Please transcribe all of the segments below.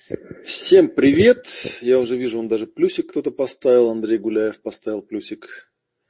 Всем привет! Я уже вижу, он даже плюсик кто-то поставил. Андрей Гуляев поставил плюсик.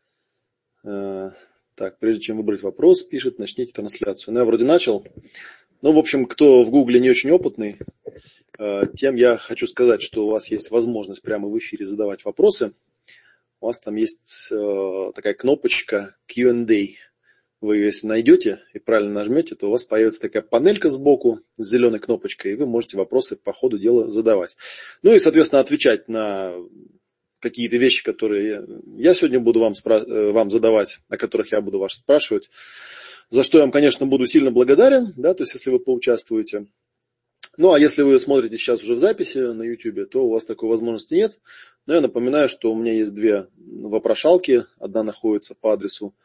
Так, прежде чем выбрать вопрос, пишет, начните трансляцию. Ну, я вроде начал. Ну, в общем, кто в Гугле не очень опытный, тем я хочу сказать, что у вас есть возможность прямо в эфире задавать вопросы. У вас там есть такая кнопочка Q&A. Вы ее, если найдете и правильно нажмете, то у вас появится такая панелька сбоку с зеленой кнопочкой, и вы можете вопросы по ходу дела задавать. Ну и, соответственно, отвечать на какие-то вещи, которые я сегодня буду вам задавать, о которых я буду вас спрашивать. За что я вам, конечно, буду сильно благодарен, да, то есть если вы поучаствуете. Ну, а если вы смотрите сейчас уже в записи на YouTube, то у вас такой возможности нет. Но я напоминаю, что у меня есть две вопрошалки. Одна находится по адресу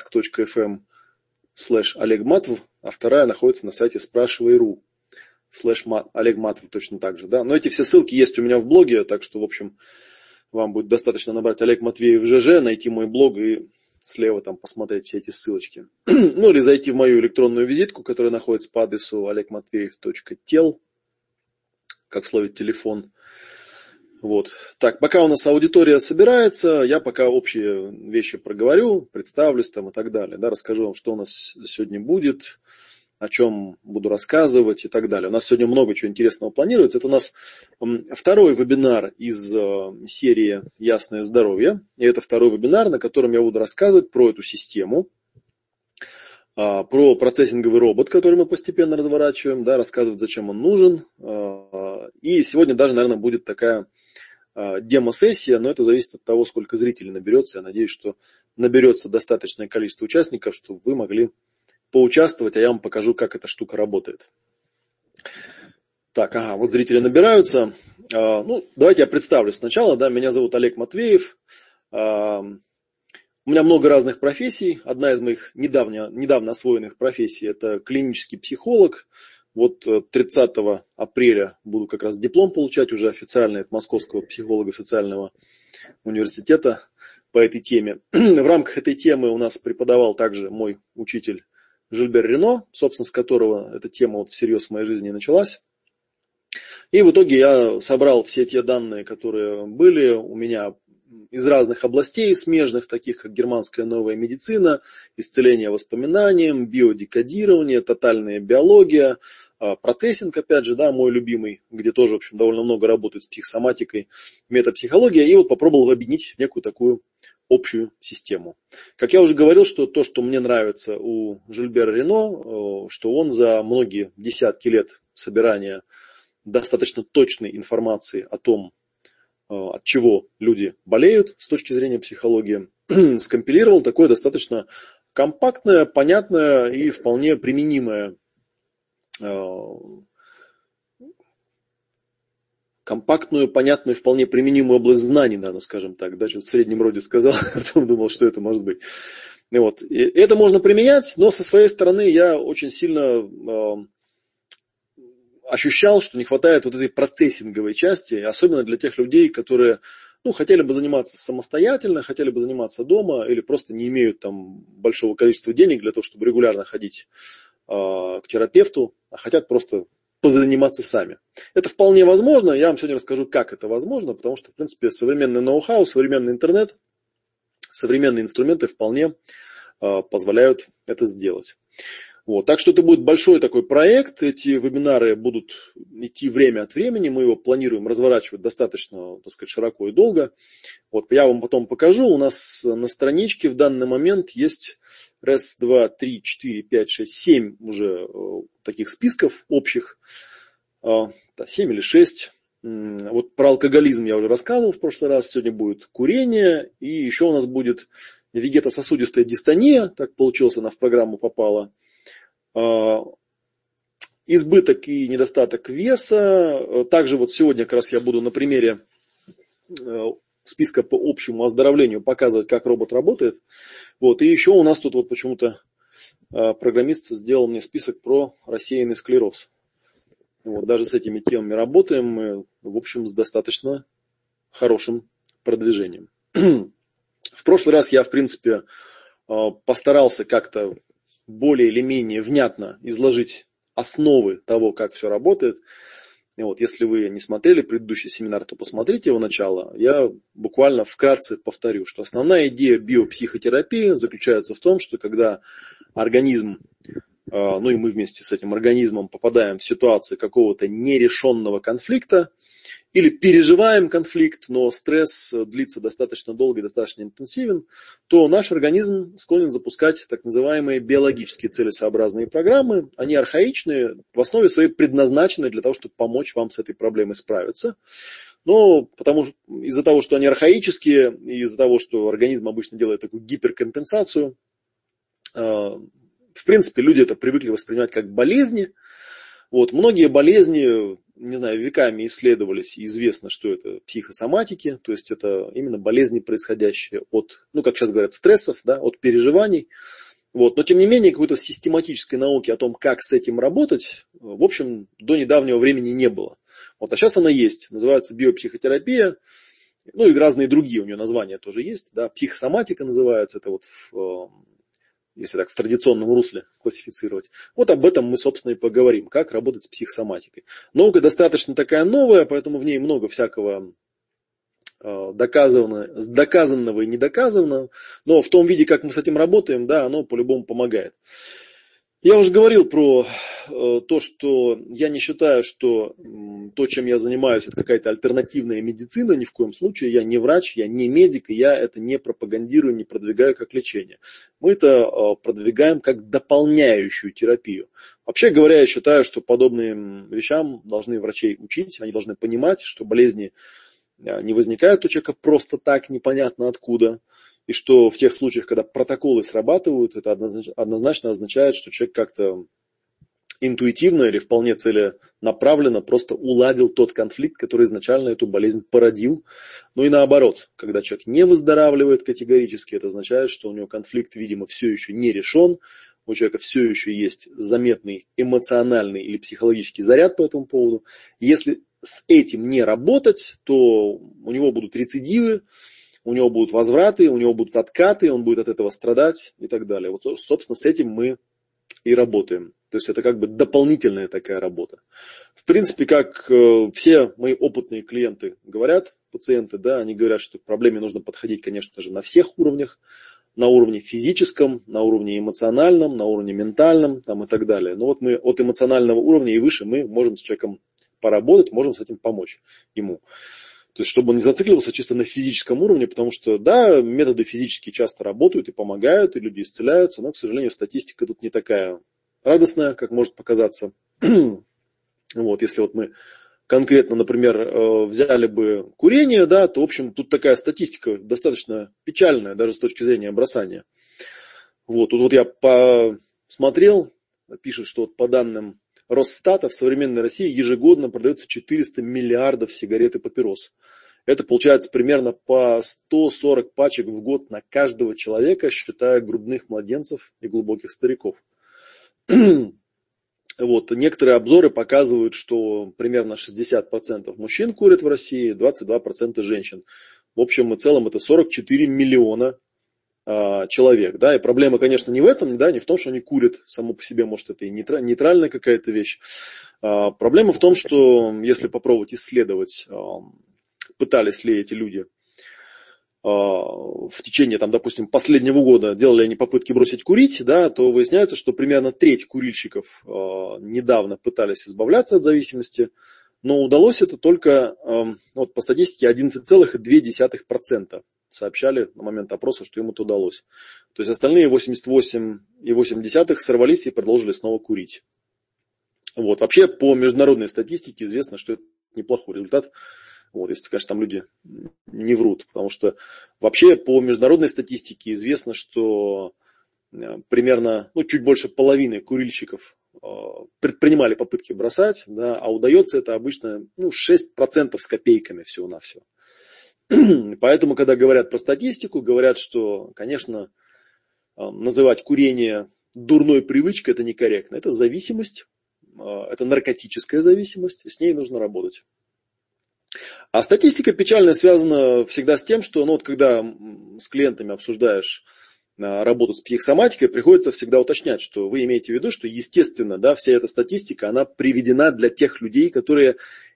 ask.fm/Олег Матов, а вторая находится на сайте спрашивай.ру /Олег Матов точно так же. Да? Но эти все ссылки есть у меня в блоге, так что, в общем, вам будет достаточно набрать Олег Матвеев ЖЖ, найти мой блог и слева там посмотреть все эти ссылочки. Ну, или зайти в мою электронную визитку, которая находится по адресу olegmatveev.tel, как в слове телефон. Вот. Так, пока у нас аудитория собирается, я пока общие вещи проговорю, представлюсь там и так далее. Да, расскажу вам, что у нас сегодня будет, о чем буду рассказывать и так далее. У нас сегодня много чего интересного планируется. Это у нас второй вебинар из серии «Ясное здоровье». И это второй вебинар, на котором я буду рассказывать про эту систему, про процессинговый робот, который мы постепенно разворачиваем, да, рассказывать, зачем он нужен. И сегодня даже, наверное, будет такая демо-сессия, но это зависит от того, сколько зрителей наберется. Я надеюсь, что наберется достаточное количество участников, чтобы вы могли поучаствовать, а я вам покажу, как эта штука работает. Так, вот зрители набираются. Ну, давайте я представлюсь сначала. Да, меня зовут Олег Матвеев. У меня много разных профессий. Одна из моих недавно освоенных профессий – это клинический психолог. Вот 30 апреля буду как раз диплом получать уже официально от Московского психолого-социального университета по этой теме. В рамках этой темы у нас преподавал также мой учитель Жильбер Рено, собственно, с которого эта тема вот всерьез в моей жизни началась. И в итоге я собрал все те данные, которые были у меня из разных областей смежных, таких как германская новая медицина, исцеление воспоминанием, биодекодирование, тотальная биология, процессинг, опять же, да, мой любимый, где тоже, в общем, довольно много работает с психосоматикой, метапсихология, и вот попробовал объединить в некую такую общую систему. Как я уже говорил, что то, что мне нравится у Жильбера Рено, что он за многие десятки лет собирания достаточно точной информации о том, от чего люди болеют с точки зрения психологии, скомпилировал такое достаточно компактное, понятное и вполне применимое компактную, понятную, вполне применимую область знаний, наверное, скажем так. Да, что-то в среднем роде сказал, а потом думал, что это может быть. И вот. И это можно применять, но со своей стороны я очень сильно ощущал, что не хватает вот этой процессинговой части, особенно для тех людей, которые хотели бы заниматься самостоятельно, хотели бы заниматься дома или просто не имеют там большого количества денег для того, чтобы регулярно ходить к терапевту, а хотят просто позаниматься сами. Это вполне возможно. Я вам сегодня расскажу, как это возможно, потому что, в принципе, современный ноу-хау, современный интернет, современные инструменты вполне позволяют это сделать. Вот. Так что это будет большой такой проект. Эти вебинары будут идти время от времени. Мы его планируем разворачивать достаточно, так сказать, широко и долго. Вот. Я вам потом покажу. У нас на страничке в данный момент есть 1, 2, 3, 4, 5, 6, 7 уже таких списков общих. 7 или 6. Вот про алкоголизм я уже рассказывал в прошлый раз. Сегодня будет курение. И еще у нас будет вегетососудистая дистония. Так получилось, она в программу попала. Избыток и недостаток веса. Также вот сегодня как раз я буду на примере списка по общему оздоровлению показывать, как робот работает. Вот. И еще у нас тут вот почему-то программист сделал мне список про рассеянный склероз. Вот. Даже с этими темами работаем мы, в общем, с достаточно хорошим продвижением. В прошлый раз я, в принципе, постарался как-то более или менее внятно изложить основы того, как все работает. И вот, если вы не смотрели предыдущий семинар, то посмотрите его начало. Я буквально вкратце повторю, что основная идея биопсихотерапии заключается в том, что когда организм, ну и мы вместе с этим организмом попадаем в ситуацию какого-то нерешенного конфликта, или переживаем конфликт, но стресс длится достаточно долго и достаточно интенсивен, то наш организм склонен запускать так называемые биологические целесообразные программы. Они архаичные, в основе своей предназначены для того, чтобы помочь вам с этой проблемой справиться. Но из-за того, что они архаические, и из-за того, что организм обычно делает такую гиперкомпенсацию, в принципе, люди это привыкли воспринимать как болезни. Вот, многие болезни, не знаю, веками исследовались, и известно, что это психосоматики, то есть это именно болезни, происходящие от, ну, как сейчас говорят, стрессов, да, от переживаний. Вот, но, тем не менее, какой-то систематической науки о том, как с этим работать, в общем, до недавнего времени не было. Вот, а сейчас она есть, называется биопсихотерапия, ну, и разные другие у нее названия тоже есть, да, психосоматика называется, это вот если так в традиционном русле классифицировать. Вот об этом мы, собственно, и поговорим, как работать с психосоматикой. Наука достаточно такая новая, поэтому в ней много всякого доказанного и недоказанного, но в том виде, как мы с этим работаем, да, оно по-любому помогает. Я уже говорил про то, что я не считаю, что то, чем я занимаюсь, это какая-то альтернативная медицина, ни в коем случае. Я не врач, я не медик, и я это не пропагандирую, не продвигаю как лечение. Мы это продвигаем как дополняющую терапию. Вообще говоря, я считаю, что подобным вещам должны врачей учить, они должны понимать, что болезни не возникают у человека просто так, непонятно откуда. И что в тех случаях, когда протоколы срабатывают, это однозначно означает, что человек как-то интуитивно или вполне целенаправленно просто уладил тот конфликт, который изначально эту болезнь породил. Ну и наоборот, когда человек не выздоравливает категорически, это означает, что у него конфликт, видимо, все еще не решен, у человека все еще есть заметный эмоциональный или психологический заряд по этому поводу. Если с этим не работать, то у него будут рецидивы, у него будут возвраты, у него будут откаты, он будет от этого страдать и так далее. Вот, собственно, с этим мы и работаем. То есть это как бы дополнительная такая работа. В принципе, как все мои опытные клиенты говорят, пациенты, да, они говорят, что к проблеме нужно подходить, конечно же, на всех уровнях. На уровне физическом, на уровне эмоциональном, на уровне ментальном там, и так далее. Но вот мы от эмоционального уровня и выше мы можем с человеком поработать, можем с этим помочь ему. То есть, чтобы он не зацикливался чисто на физическом уровне, потому что, да, методы физические часто работают и помогают, и люди исцеляются, но, к сожалению, статистика тут не такая радостная, как может показаться. Вот, если вот мы конкретно, например, взяли бы курение, да, то, в общем, тут такая статистика достаточно печальная, даже с точки зрения бросания. Вот, тут вот я посмотрел, пишут, что вот по данным Росстата в современной России ежегодно продается 400 миллиардов сигарет и папирос. Это получается примерно по 140 пачек в год на каждого человека, считая грудных младенцев и глубоких стариков. Вот, некоторые обзоры показывают, что примерно 60% мужчин курят в России, 22% женщин. В общем и целом это 44 миллиона человек. Да, и проблема, конечно, не в этом, да, не в том, что они курят, само по себе, может, это и нейтральная какая-то вещь. Проблема в том, что если попробовать исследовать, пытались ли эти люди в течение, там, допустим, последнего года делали они попытки бросить курить, да, то выясняется, что примерно треть курильщиков недавно пытались избавляться от зависимости, но удалось это только, вот по статистике, 11,2% сообщали на момент опроса, что им это удалось. То есть остальные 88,8% сорвались и продолжили снова курить. Вот. Вообще по международной статистике известно, что это неплохой результат. Вот, если, конечно, там люди не врут. Потому что вообще по международной статистике известно, что примерно чуть больше половины курильщиков предпринимали попытки бросать, да, а удается это обычно 6% с копейками всего-навсего. Поэтому, когда говорят про статистику, говорят, что, конечно, называть курение дурной привычкой это некорректно. Это зависимость, это наркотическая зависимость, и с ней нужно работать. А статистика печально связана всегда с тем, что когда с клиентами обсуждаешь работу с психосоматикой, приходится всегда уточнять, что вы имеете в виду, что, естественно, да, вся эта статистика, она приведена для тех людей, которые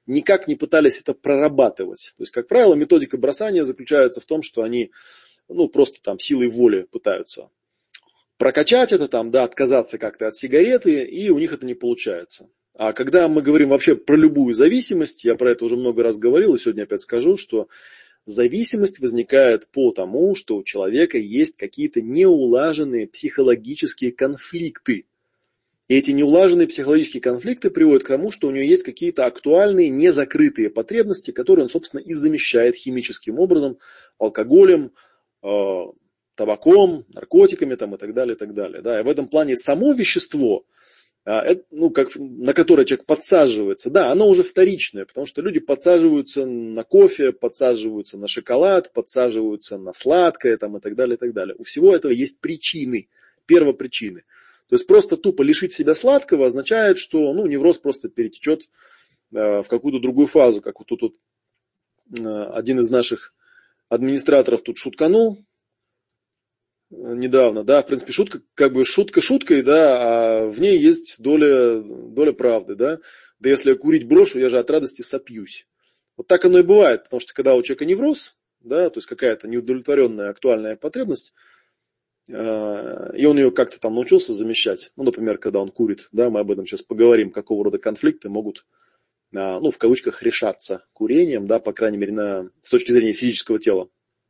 никак не пытались это прорабатывать. То есть, как правило, методика бросания заключается в том, что они просто там силой воли пытаются прокачать это, там, да, отказаться как-то от сигареты, и у них это не получается. А когда мы говорим вообще про любую зависимость, я про это уже много раз говорил, и сегодня опять скажу, что зависимость возникает потому, что у человека есть какие-то неулаженные психологические конфликты. И эти неулаженные психологические конфликты приводят к тому, что у него есть какие-то актуальные, незакрытые потребности, которые он, собственно, и замещает химическим образом, алкоголем, табаком, наркотиками там, и так далее, и так далее. Да, и в этом плане само вещество, на которое человек подсаживается, да, оно уже вторичное, потому что люди подсаживаются на кофе, подсаживаются на шоколад, подсаживаются на сладкое там, и так далее, и так далее. У всего этого есть причины, первопричины. То есть просто тупо лишить себя сладкого означает, что невроз просто перетечет в какую-то другую фазу, как вот тут один из наших администраторов тут шутканул недавно, да, в принципе, шутка, как бы шутка шуткой, да, а в ней есть доля правды, да. Да если я курить брошу, я же от радости сопьюсь. Вот так оно и бывает, потому что когда у человека невроз, да, то есть какая-то неудовлетворенная актуальная потребность, и он ее как-то там научился замещать, например, когда он курит, да, мы об этом сейчас поговорим, какого рода конфликты могут, в кавычках, решаться курением, да, по крайней мере, с точки зрения физического тела,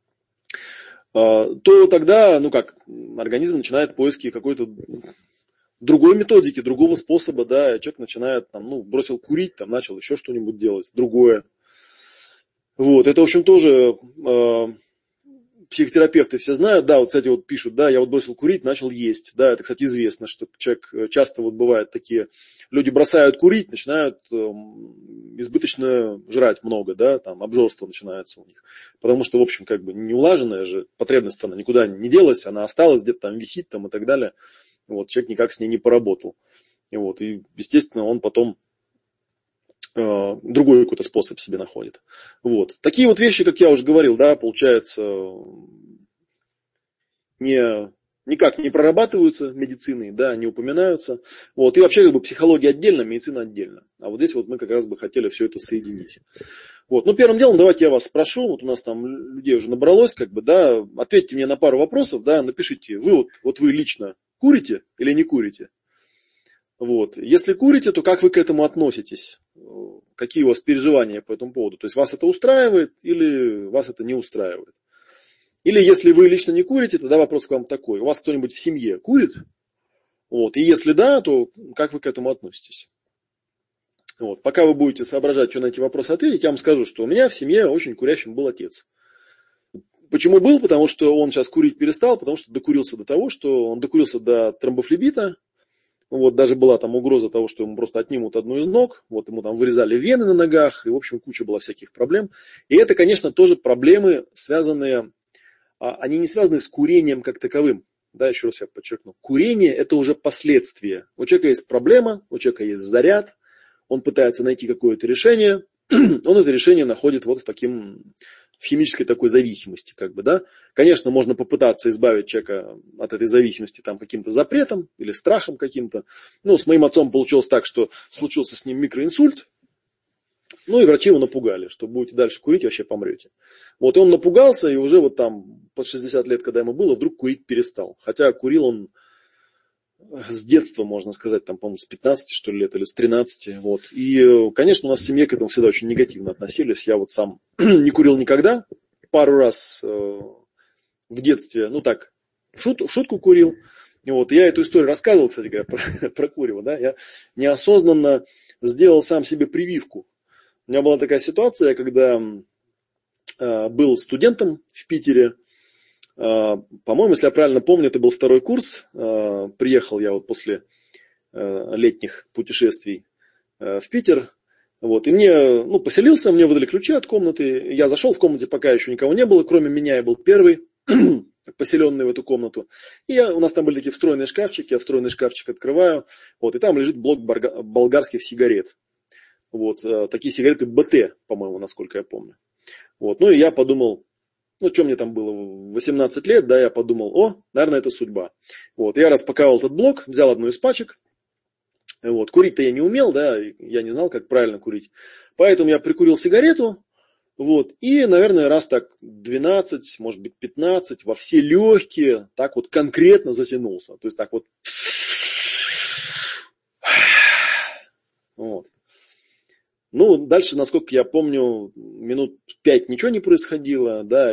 то тогда, организм начинает поиски какой-то другой методики, другого способа, да, человек начинает, бросил курить, там, начал еще что-нибудь делать, другое. Вот, это, в общем, тоже психотерапевты все знают, да, вот, кстати, вот пишут, да, я вот бросил курить, начал есть, да, это, кстати, известно, что человек, часто вот бывает такие, люди бросают курить, начинают избыточно жрать много, да, там, обжорство начинается у них, потому что, в общем, как бы неулаженная же потребность, она никуда не делась, она осталась, где-то там висит, там, и так далее, вот, человек никак с ней не поработал, и естественно, он потом другой какой-то способ себе находит. Вот. Такие вот вещи, как я уже говорил, да, получается, никак не прорабатываются медициной, да, не упоминаются. Вот. И вообще как бы психология отдельно, медицина отдельно. А вот здесь вот мы как раз бы хотели все это соединить. Вот. Первым делом давайте я вас спрошу, вот у нас там людей уже набралось, как бы, да, ответьте мне на пару вопросов, да, напишите, вы вы лично курите или не курите? Вот. Если курите, то как вы к этому относитесь? Какие у вас переживания по этому поводу? То есть вас это устраивает или вас это не устраивает? Или если вы лично не курите, тогда вопрос к вам такой. У вас кто-нибудь в семье курит? Вот. И если да, то как вы к этому относитесь? Вот. Пока вы будете соображать, что на эти вопросы ответить, я вам скажу, что у меня в семье очень курящим был отец. Почему был? Потому что он сейчас курить перестал, потому что докурился до того, что он докурился до тромбофлебита. Вот, даже была там угроза того, что ему просто отнимут одну из ног, вот ему там вырезали вены на ногах, и, в общем, куча была всяких проблем. И это, конечно, тоже проблемы, связанные, они не связаны с курением как таковым. Да, еще раз я подчеркну. Курение – это уже последствия. У человека есть проблема, у человека есть заряд, он пытается найти какое-то решение, он это решение находит вот в химической такой зависимости, как бы, да. Конечно, можно попытаться избавить человека от этой зависимости там каким-то запретом или страхом каким-то. С моим отцом получилось так, что случился с ним микроинсульт, и врачи его напугали, что будете дальше курить, вообще помрете. Вот, и он напугался, и уже вот там под 60 лет, когда ему было, вдруг курить перестал. Хотя курил он с детства, можно сказать, там, по-моему, с 15, что ли, лет или с 13. Вот. И, конечно, у нас в семье к этому всегда очень негативно относились. Я вот сам не курил никогда. Пару раз в детстве, в шутку курил. И вот я эту историю рассказывал, кстати говоря, про курево. Да? Я неосознанно сделал сам себе прививку. У меня была такая ситуация, когда был студентом в Питере. По-моему, если я правильно помню, это был второй курс. Приехал я вот после летних путешествий в Питер. Вот, и мне, поселился, мне выдали ключи от комнаты. Я зашел в комнате, пока еще никого не было, кроме меня, я был первый поселенный в эту комнату. И у нас там были такие встроенные шкафчики, я встроенный шкафчик открываю, вот, и там лежит блок болгарских сигарет. Вот, такие сигареты БТ, по-моему, насколько я помню. Вот, и я подумал, что мне там было, 18 лет, да, я подумал, наверное, это судьба. Вот, я распаковал этот блок, взял одну из пачек, Вот. Курить-то я не умел, да, я не знал, как правильно курить. Поэтому я прикурил сигарету, вот, и, наверное, раз так 12, может быть, 15 во все легкие, так вот конкретно затянулся. То есть так вот. Вот. Ну, дальше, насколько я помню, минут 5 ничего не происходило, да,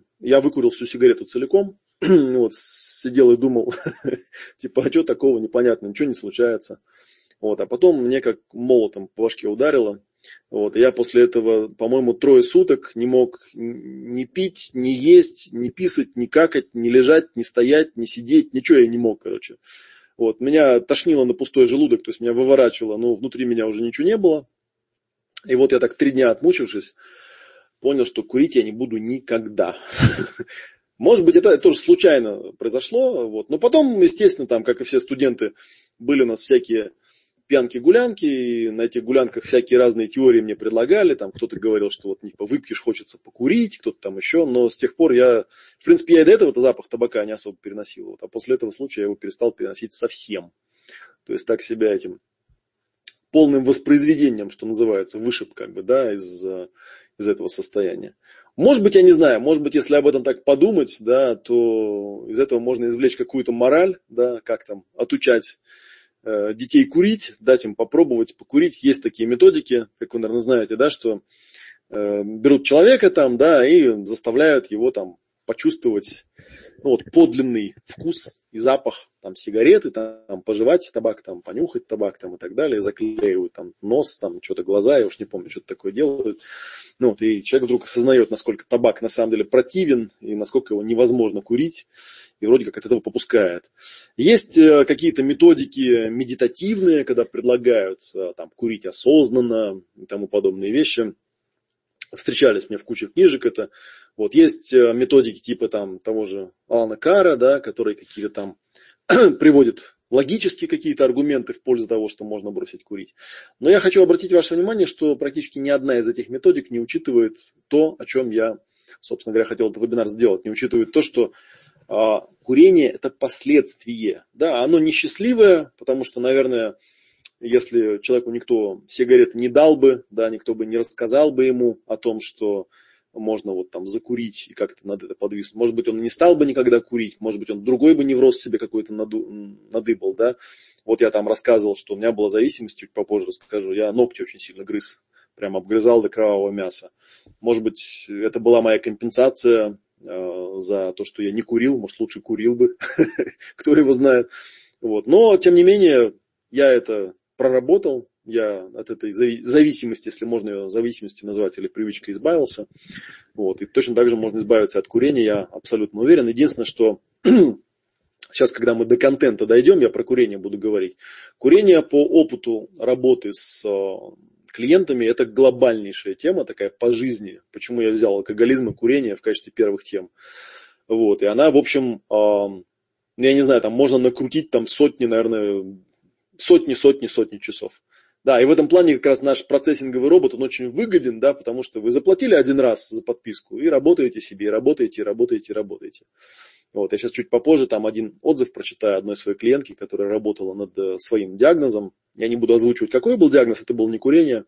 я выкурил всю сигарету целиком, вот, сидел и думал, типа, а что такого, непонятно, ничего не случается. Вот, а потом мне как молотом по башке ударило. Вот, и я после этого, по-моему, 3 суток не мог ни пить, ни есть, ни писать, ни какать, ни лежать, ни стоять, ни сидеть, ничего я не мог, короче. Вот, меня тошнило на пустой желудок, то есть меня выворачивало, но внутри меня уже ничего не было. И вот я так 3 дня отмучившись, понял, что курить я не буду никогда. Может быть, это тоже случайно произошло. Вот. Но потом, естественно, там, как и все студенты, были у нас всякие пьянки-гулянки, и на этих гулянках всякие разные теории мне предлагали. Там кто-то говорил, что вот типа, выпьешь, хочется покурить, кто-то там еще. Но с тех пор в принципе, я и до этого запах табака не особо переносил. Вот. А после этого случая я его перестал переносить совсем. То есть так себя этим полным воспроизведением, что называется, вышиб как бы, да, из этого состояния. Может быть, я не знаю, может быть, если об этом так подумать, да, то из этого можно извлечь какую-то мораль, да, как там отучать детей курить, дать им попробовать покурить. Есть такие методики, как вы, наверное, знаете, да, что берут человека там, да, и заставляют его там почувствовать подлинный вкус и запах там, сигареты, там, пожевать табак, там, понюхать табак там, и так далее, заклеивают там, нос, там, что-то глаза, я уж не помню, что-то такое делают. И человек вдруг осознает, насколько табак на самом деле противен, и насколько его невозможно курить, и вроде как от этого попускает. Есть какие-то методики медитативные, когда предлагают там, курить осознанно и тому подобные вещи. Встречались мне в куче книжек это. Вот. Есть методики типа там, того же Алана Карра, да, которые какие-то там приводят логические какие-то аргументы в пользу того, что можно бросить курить. Но я хочу обратить ваше внимание, что практически ни одна из этих методик не учитывает то, о чем я, собственно говоря, хотел этот вебинар сделать. Не учитывает то, что курение – это последствие. Да, оно несчастливое, потому что, наверное, если человеку никто сигареты не дал бы, да, никто бы не рассказал бы ему о том, что можно вот там закурить и как-то над это подвиснуть. Может быть, он не стал бы никогда курить, может быть, он другой бы невроз себе какой-то надыбал, да. Вот я там рассказывал, что у меня была зависимость, чуть попозже расскажу, я ногти очень сильно грыз, прям обгрызал до кровавого мяса. Может быть, это была моя компенсация за то, что я не курил, может, лучше курил бы, кто его знает. Вот. Но, тем не менее, я это проработал, я от этой зависимости, если можно ее зависимостью назвать, или привычкой избавился. Вот. И точно так же можно избавиться от курения, я абсолютно уверен. Единственное, что сейчас, когда мы до контента дойдем, я про курение буду говорить. Курение по опыту работы с клиентами – это глобальнейшая тема, такая по жизни. Почему я взял алкоголизм и курение в качестве первых тем. Вот. И она, в общем, я не знаю, там можно накрутить там сотни часов. Да, и в этом плане как раз наш процессинговый робот, он очень выгоден, да, потому что вы заплатили один раз за подписку и работаете себе, и работаете. Вот, я сейчас чуть попозже там один отзыв прочитаю одной своей клиентки, которая работала над своим диагнозом. Я не буду озвучивать, какой был диагноз, это было не курение.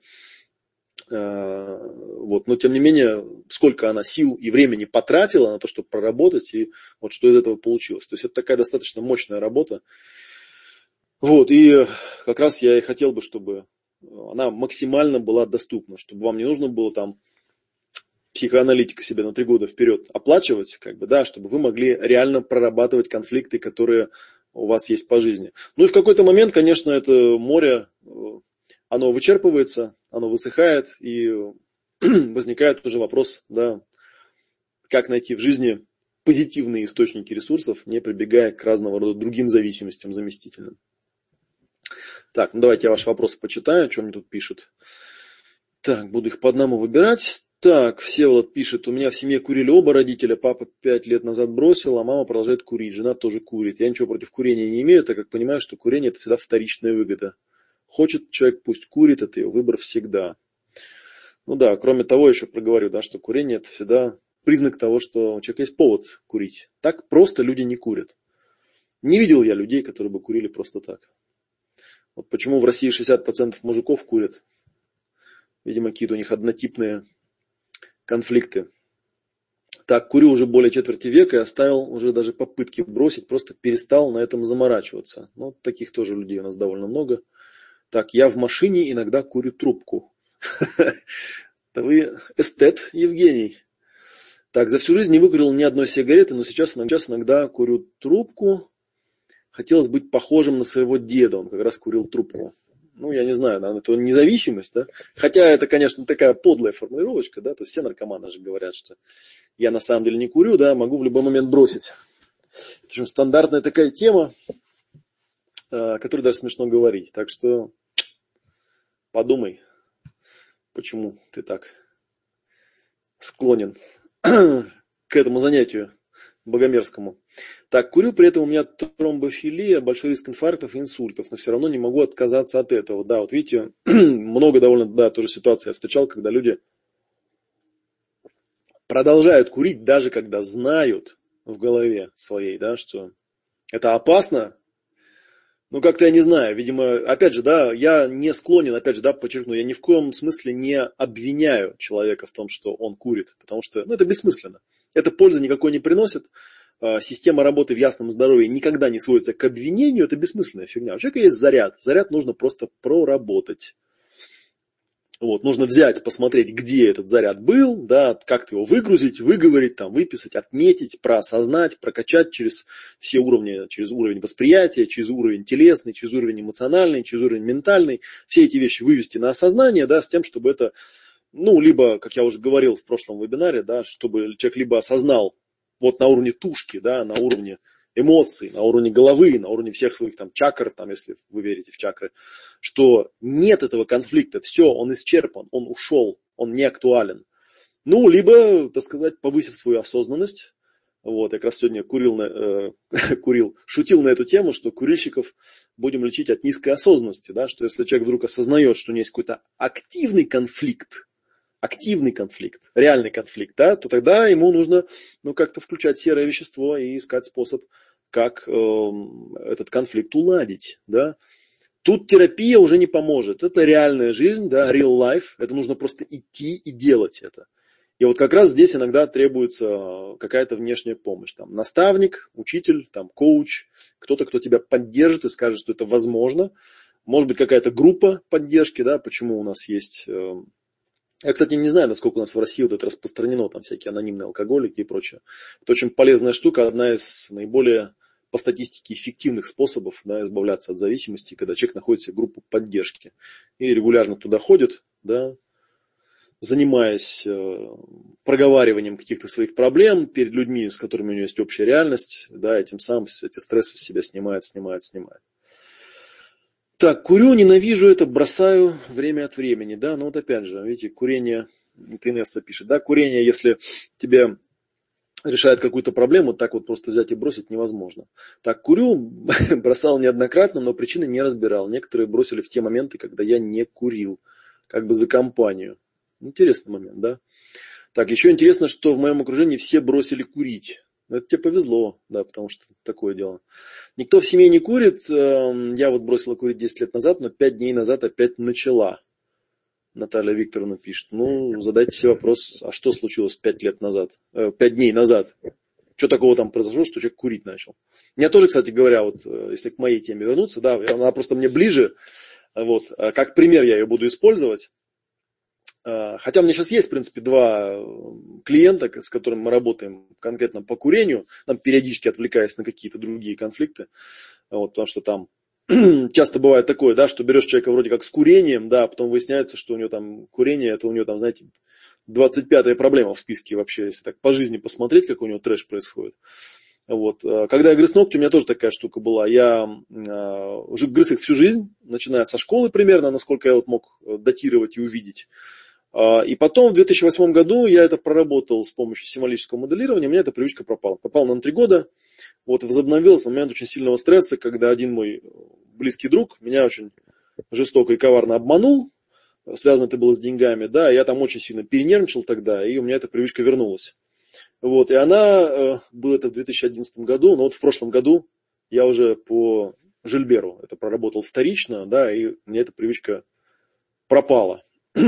Вот, но тем не менее, сколько она сил и времени потратила на то, чтобы проработать, и вот что из этого получилось. То есть это такая достаточно мощная работа. Вот, и как раз я и хотел бы, чтобы она максимально была доступна, чтобы вам не нужно было там психоаналитика себе на 3 года вперед оплачивать, как бы, да, чтобы вы могли реально прорабатывать конфликты, которые у вас есть по жизни. Ну и в какой-то момент, конечно, это море, оно вычерпывается, оно высыхает, и возникает уже вопрос, да, как найти в жизни позитивные источники ресурсов, не прибегая к разного рода другим зависимостям заместительным. Так, ну давайте я ваши вопросы почитаю, что мне тут пишут. Так, буду их по одному выбирать. Так, Всеволод пишет, у меня в семье курили оба родителя, папа 5 лет назад бросил, а мама продолжает курить, жена тоже курит. Я ничего против курения не имею, так как понимаю, что курение это всегда вторичная выгода. Хочет человек, пусть курит, это его выбор всегда. Ну да, кроме того, еще проговорю, да, что курение это всегда признак того, что у человека есть повод курить. Так просто люди не курят. Не видел я людей, которые бы курили просто так. Вот почему в России 60% мужиков курят. Видимо, какие-то у них однотипные конфликты. Так, курю уже более четверти века и оставил уже даже попытки бросить, просто перестал на этом заморачиваться. Ну, таких тоже людей у нас довольно много. Так, я в машине иногда курю трубку. Да вы эстет, Евгений. Так, за всю жизнь не выкурил ни одной сигареты, но сейчас иногда курю трубку. Хотелось быть похожим на своего деда, он как раз курил трубку. Ну, я не знаю, наверное, это независимость, да? Хотя это, конечно, такая подлая формулировочка, да? То есть все наркоманы же говорят, что я на самом деле не курю, да, могу в любой момент бросить. В общем, стандартная такая тема, о которой даже смешно говорить. Так что подумай, почему ты так склонен к этому занятию богомерзкому. Так, курю, при этом у меня тромбофилия, большой риск инфарктов и инсультов, но все равно не могу отказаться от этого. Да, вот видите, много довольно, да, тоже ситуаций я встречал, когда люди продолжают курить, даже когда знают в голове своей, да, что это опасно. Ну, как-то я не знаю, видимо, опять же, да, я не склонен, опять же, да, подчеркну, я ни в коем смысле не обвиняю человека в том, что он курит, потому что, ну, это бессмысленно. Это пользы никакой не приносит. Система работы в ясном здоровье никогда не сводится к обвинению, это бессмысленная фигня. У человека есть заряд, заряд нужно просто проработать. Вот, нужно взять, посмотреть, где этот заряд был, да, как его выгрузить, выговорить, там, выписать, отметить, проосознать, прокачать через все уровни, через уровень восприятия, через уровень телесный, через уровень эмоциональный, через уровень ментальный. Все эти вещи вывести на осознание, да, с тем, чтобы это, ну, либо, как я уже говорил в прошлом вебинаре, да, чтобы человек либо осознал вот на уровне тушки, да, на уровне эмоций, на уровне головы, на уровне всех своих там чакр, там, если вы верите в чакры, что нет этого конфликта, все, он исчерпан, он ушел, он не актуален. Ну, либо, так сказать, повысив свою осознанность. Вот, я как раз сегодня шутил на эту тему, что курильщиков будем лечить от низкой осознанности, да, что если человек вдруг осознает, что у него есть какой-то активный конфликт, реальный конфликт, да, то тогда ему нужно, ну, как-то включать серое вещество и искать способ, как этот конфликт уладить, да. Тут терапия уже не поможет. Это реальная жизнь, да, real life. Это нужно просто идти и делать это. И вот как раз здесь иногда требуется какая-то внешняя помощь. Там, наставник, учитель, там, коуч, кто-то, кто тебя поддержит и скажет, что это возможно. Может быть, какая-то группа поддержки, да, почему у нас есть... Я, кстати, не знаю, насколько у нас в России вот это распространено, там всякие анонимные алкоголики и прочее. Это очень полезная штука, одна из наиболее, по статистике, эффективных способов, да, избавляться от зависимости, когда человек находит себе группу поддержки и регулярно туда ходит, да, занимаясь проговариванием каких-то своих проблем перед людьми, с которыми у него есть общая реальность, да, и тем самым эти стрессы с себя снимает. Так, курю, ненавижу это, бросаю время от времени, да, ну вот опять же, видите, курение, Инесса пишет, да, курение, если тебе решает какую-то проблему, так вот просто взять и бросить невозможно. Так, курю, бросал неоднократно, но причины не разбирал. Некоторые бросили в те моменты, когда я не курил, как бы за компанию. Интересный момент, да. Так, еще интересно, что в моем окружении все бросили курить. Это тебе повезло, да, потому что такое дело. Никто в семье не курит. Я вот бросила курить 10 лет назад, но 5 дней назад опять начала. Наталья Викторовна пишет. Ну, задайте себе вопрос, а что случилось 5 дней назад? Что такого там произошло, что человек курить начал? Меня тоже, кстати говоря, вот если к моей теме вернуться, да, она просто мне ближе. Вот, как пример я ее буду использовать. Хотя у меня сейчас есть, в принципе, 2 клиента, с которыми мы работаем конкретно по курению, там периодически отвлекаясь на какие-то другие конфликты, вот, потому что там часто бывает такое, да, что берешь человека вроде как с курением, да, а потом выясняется, что у него там курение, это у него там, знаете, 25-я проблема в списке вообще, если так по жизни посмотреть, как у него трэш происходит. Вот. Когда я грыз ногти, у меня тоже такая штука была. Я уже грыз их всю жизнь, начиная со школы примерно, насколько я вот мог датировать и увидеть. И потом в 2008 году я это проработал с помощью символического моделирования, у меня эта привычка пропала. Попал на 3 года, вот, возобновилась в момент очень сильного стресса, когда один мой близкий друг меня очень жестоко и коварно обманул, связано это было с деньгами, да, я там очень сильно перенервничал тогда, и у меня эта привычка вернулась. Вот, и она, было это в 2011 году, но вот в прошлом году я уже по Жильберу это проработал вторично, да, и у меня эта привычка пропала.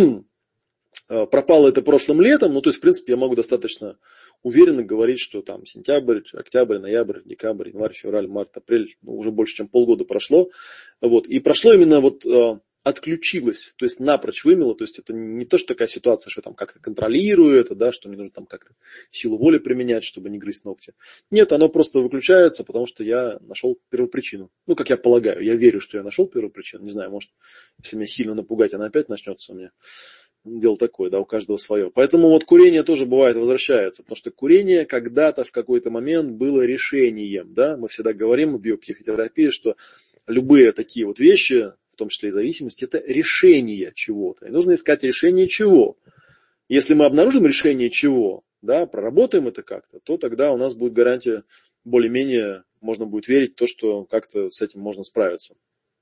Пропало это прошлым летом, ну, то есть, в принципе, я могу достаточно уверенно говорить, что там сентябрь, октябрь, ноябрь, декабрь, январь, февраль, март, апрель, ну, уже больше, чем полгода прошло. Вот. И прошло именно вот отключилось, то есть напрочь вымело, то есть это не то, что такая ситуация, что там как-то контролирую это, да, что мне нужно там как-то силу воли применять, чтобы не грызть ногти. Нет, оно просто выключается, потому что я нашел первопричину. Ну, как я полагаю, я верю, что я нашел первопричину. Не знаю, может, если меня сильно напугать, она опять начнется у меня. Дело такое, да, у каждого свое. Поэтому вот курение тоже бывает возвращается, потому что курение когда-то в какой-то момент было решением, да, мы всегда говорим в биопсихотерапии, что любые такие вот вещи, в том числе и зависимости, это решение чего-то. И нужно искать решение чего. Если мы обнаружим решение чего, да, проработаем это как-то, то тогда у нас будет гарантия более-менее, можно будет верить в то, что как-то с этим можно справиться.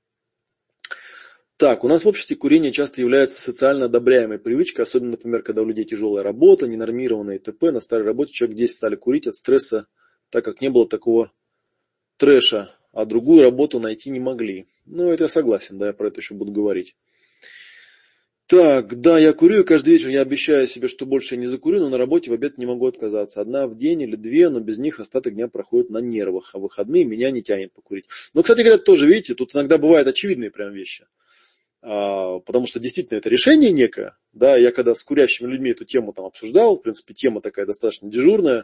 Так, у нас в обществе курение часто является социально одобряемой привычкой, особенно, например, когда у людей тяжелая работа, ненормированная и т.п. На старой работе человек 10 стали курить от стресса, так как не было такого трэша, а другую работу найти не могли. Ну, это я согласен, да, я про это еще буду говорить. Так, да, я курю, и каждый вечер я обещаю себе, что больше я не закурю, но на работе в обед не могу отказаться. Одна в день или две, но без них остаток дня проходит на нервах, а в выходные меня не тянет покурить. Но, кстати говоря, тоже, видите, тут иногда бывают очевидные прям вещи. Потому что действительно это решение некое. Да, я когда с курящими людьми эту тему там обсуждал, в принципе, тема такая достаточно дежурная.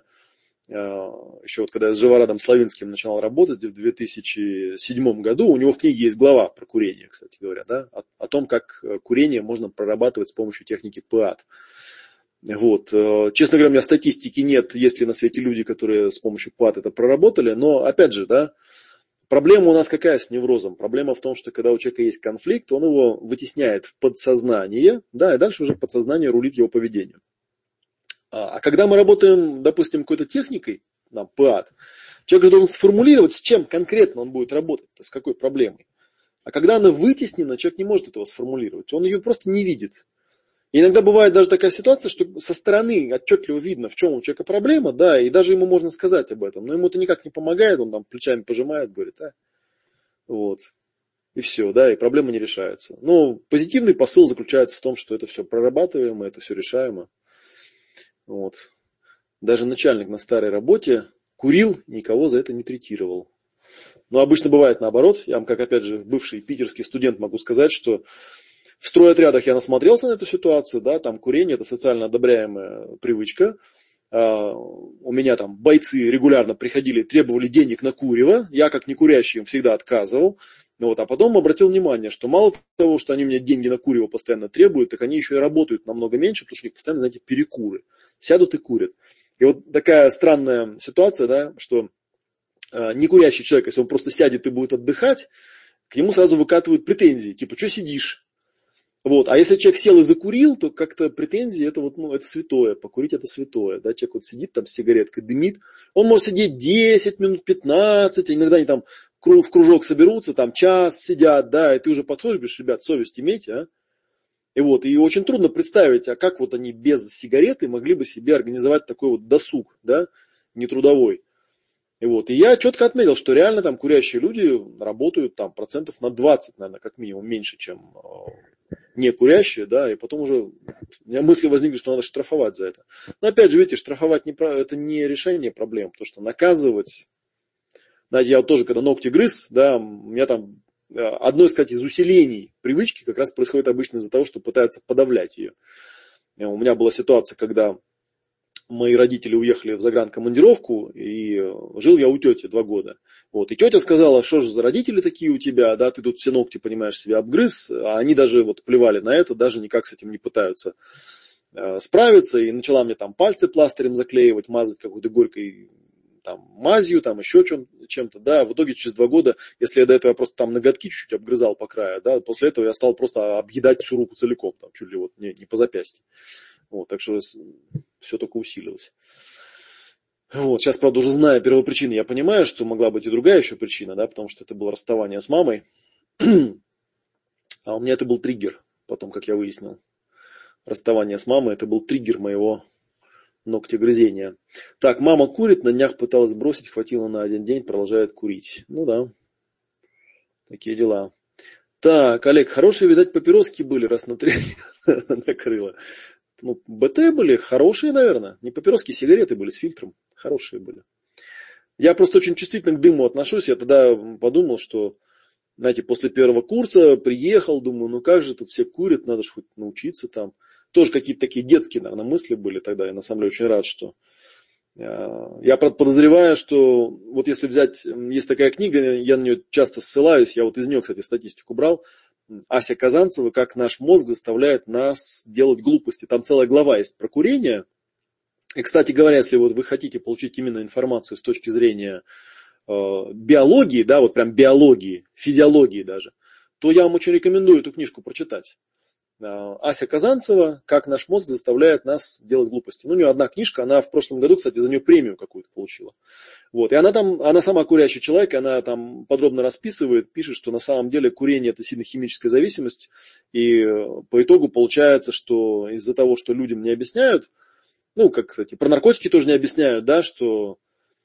Еще вот когда я с Живорадом Славинским начинал работать в 2007 году, у него в книге есть глава про курение, кстати говоря, да, о том, как курение можно прорабатывать с помощью техники ПАТ. Вот. Честно говоря, у меня статистики нет, есть ли на свете люди, которые с помощью ПАТ это проработали, но опять же, да, проблема у нас какая с неврозом? Проблема в том, что когда у человека есть конфликт, он его вытесняет в подсознание, да, и дальше уже подсознание рулит его поведением. А когда мы работаем, допустим, какой-то техникой, там, ПАТ, человек должен сформулировать, с чем конкретно он будет работать, с какой проблемой. А когда она вытеснена, человек не может этого сформулировать, он ее просто не видит. И иногда бывает даже такая ситуация, что со стороны отчетливо видно, в чем у человека проблема, да, и даже ему можно сказать об этом, но ему это никак не помогает, он там плечами пожимает, говорит, вот, и все, да, и проблема не решается. Но позитивный посыл заключается в том, что это все прорабатываемо, это все решаемо. Вот. Даже начальник на старой работе курил, никого за это не третировал. Но обычно бывает наоборот. Я вам, как опять же бывший питерский студент, могу сказать, что в стройотрядах я насмотрелся на эту ситуацию, да, там курение это социально одобряемая привычка. У меня там бойцы регулярно приходили, требовали денег на курево. Я, как некурящий, им всегда отказывал. Вот, а потом обратил внимание, что мало того, что они мне деньги на курево постоянно требуют, так они еще и работают намного меньше, потому что у них постоянно, знаете, перекуры. Сядут и курят. И вот такая странная ситуация, да, что некурящий человек, если он просто сядет и будет отдыхать, к нему сразу выкатывают претензии, типа, что сидишь? Вот. А если человек сел и закурил, то как-то претензии, это вот, ну, это святое, покурить это святое. Да? Человек вот сидит там с сигареткой, дымит, он может сидеть 10 минут, 15, а иногда они там в кружок соберутся, там час сидят, да, и ты уже подходишь, говоришь, ребят, совесть имейте, а? И вот, и очень трудно представить, а как вот они без сигареты могли бы себе организовать такой вот досуг, да, нетрудовой. И вот, и я четко отметил, что реально там курящие люди работают там процентов на 20, наверное, как минимум, меньше, чем не курящие, да, и потом уже у меня мысли возникли, что надо штрафовать за это. Но опять же, видите, штрафовать это не решение проблем, потому что наказывать, знаете, я вот тоже, когда ногти грыз, да, у меня там одно, кстати, из усилений привычки как раз происходит обычно из-за того, что пытаются подавлять ее. У меня была ситуация, когда мои родители уехали в загранкомандировку, и жил я у тети 2 года. Вот. И тетя сказала, что же за родители такие у тебя, да, ты тут все ногти, понимаешь, себе обгрыз, а они даже вот плевали на это, даже никак с этим не пытаются справиться, и начала мне там пальцы пластырем заклеивать, мазать какой-то горькой там, мазью, там еще чем-то, да, в итоге через 2 года, если я до этого просто там ноготки чуть-чуть обгрызал по краю, да, после этого я стал просто объедать всю руку целиком, там, чуть ли вот не по запястью. Вот, так что все только усилилось. Вот, сейчас, правда, уже зная первопричины, я понимаю, что могла быть и другая еще причина, да, потому что это было расставание с мамой. А у меня это был триггер, потом, как я выяснил. Расставание с мамой, это был триггер моего ногтегрызения. Так, мама курит, на днях пыталась бросить, хватило на 1 день, продолжает курить. Ну да. Такие дела. Так, Олег, хорошие, видать, папироски были, раз на 3 накрыло. Ну, БТ были хорошие, наверное. Не папироски, сигареты были с фильтром. Хорошие были. Я просто очень чувствительно к дыму отношусь. Я тогда подумал, что, знаете, после первого курса приехал, думаю, ну как же тут все курят, надо же хоть научиться там. Тоже какие-то такие детские, наверное, мысли были тогда. Я на самом деле очень рад, что... Я подозреваю, что вот если взять, есть такая книга, я на нее часто ссылаюсь, я вот из нее, кстати, статистику брал, Ася Казанцева «Как наш мозг заставляет нас делать глупости». Там целая глава есть про курение. И, кстати говоря, если вот вы хотите получить именно информацию с точки зрения биологии, да, вот прям биологии, физиологии даже, то я вам очень рекомендую эту книжку прочитать. Ася Казанцева «Как наш мозг заставляет нас делать глупости». Ну, у нее одна книжка, она в прошлом году, кстати, за нее премию какую-то получила. Вот. И она сама курящий человек, она там подробно расписывает, пишет, что на самом деле курение – это сильно химическая зависимость. И по итогу получается, что из-за того, что людям не объясняют, ну, как, кстати, про наркотики тоже не объясняют, да, что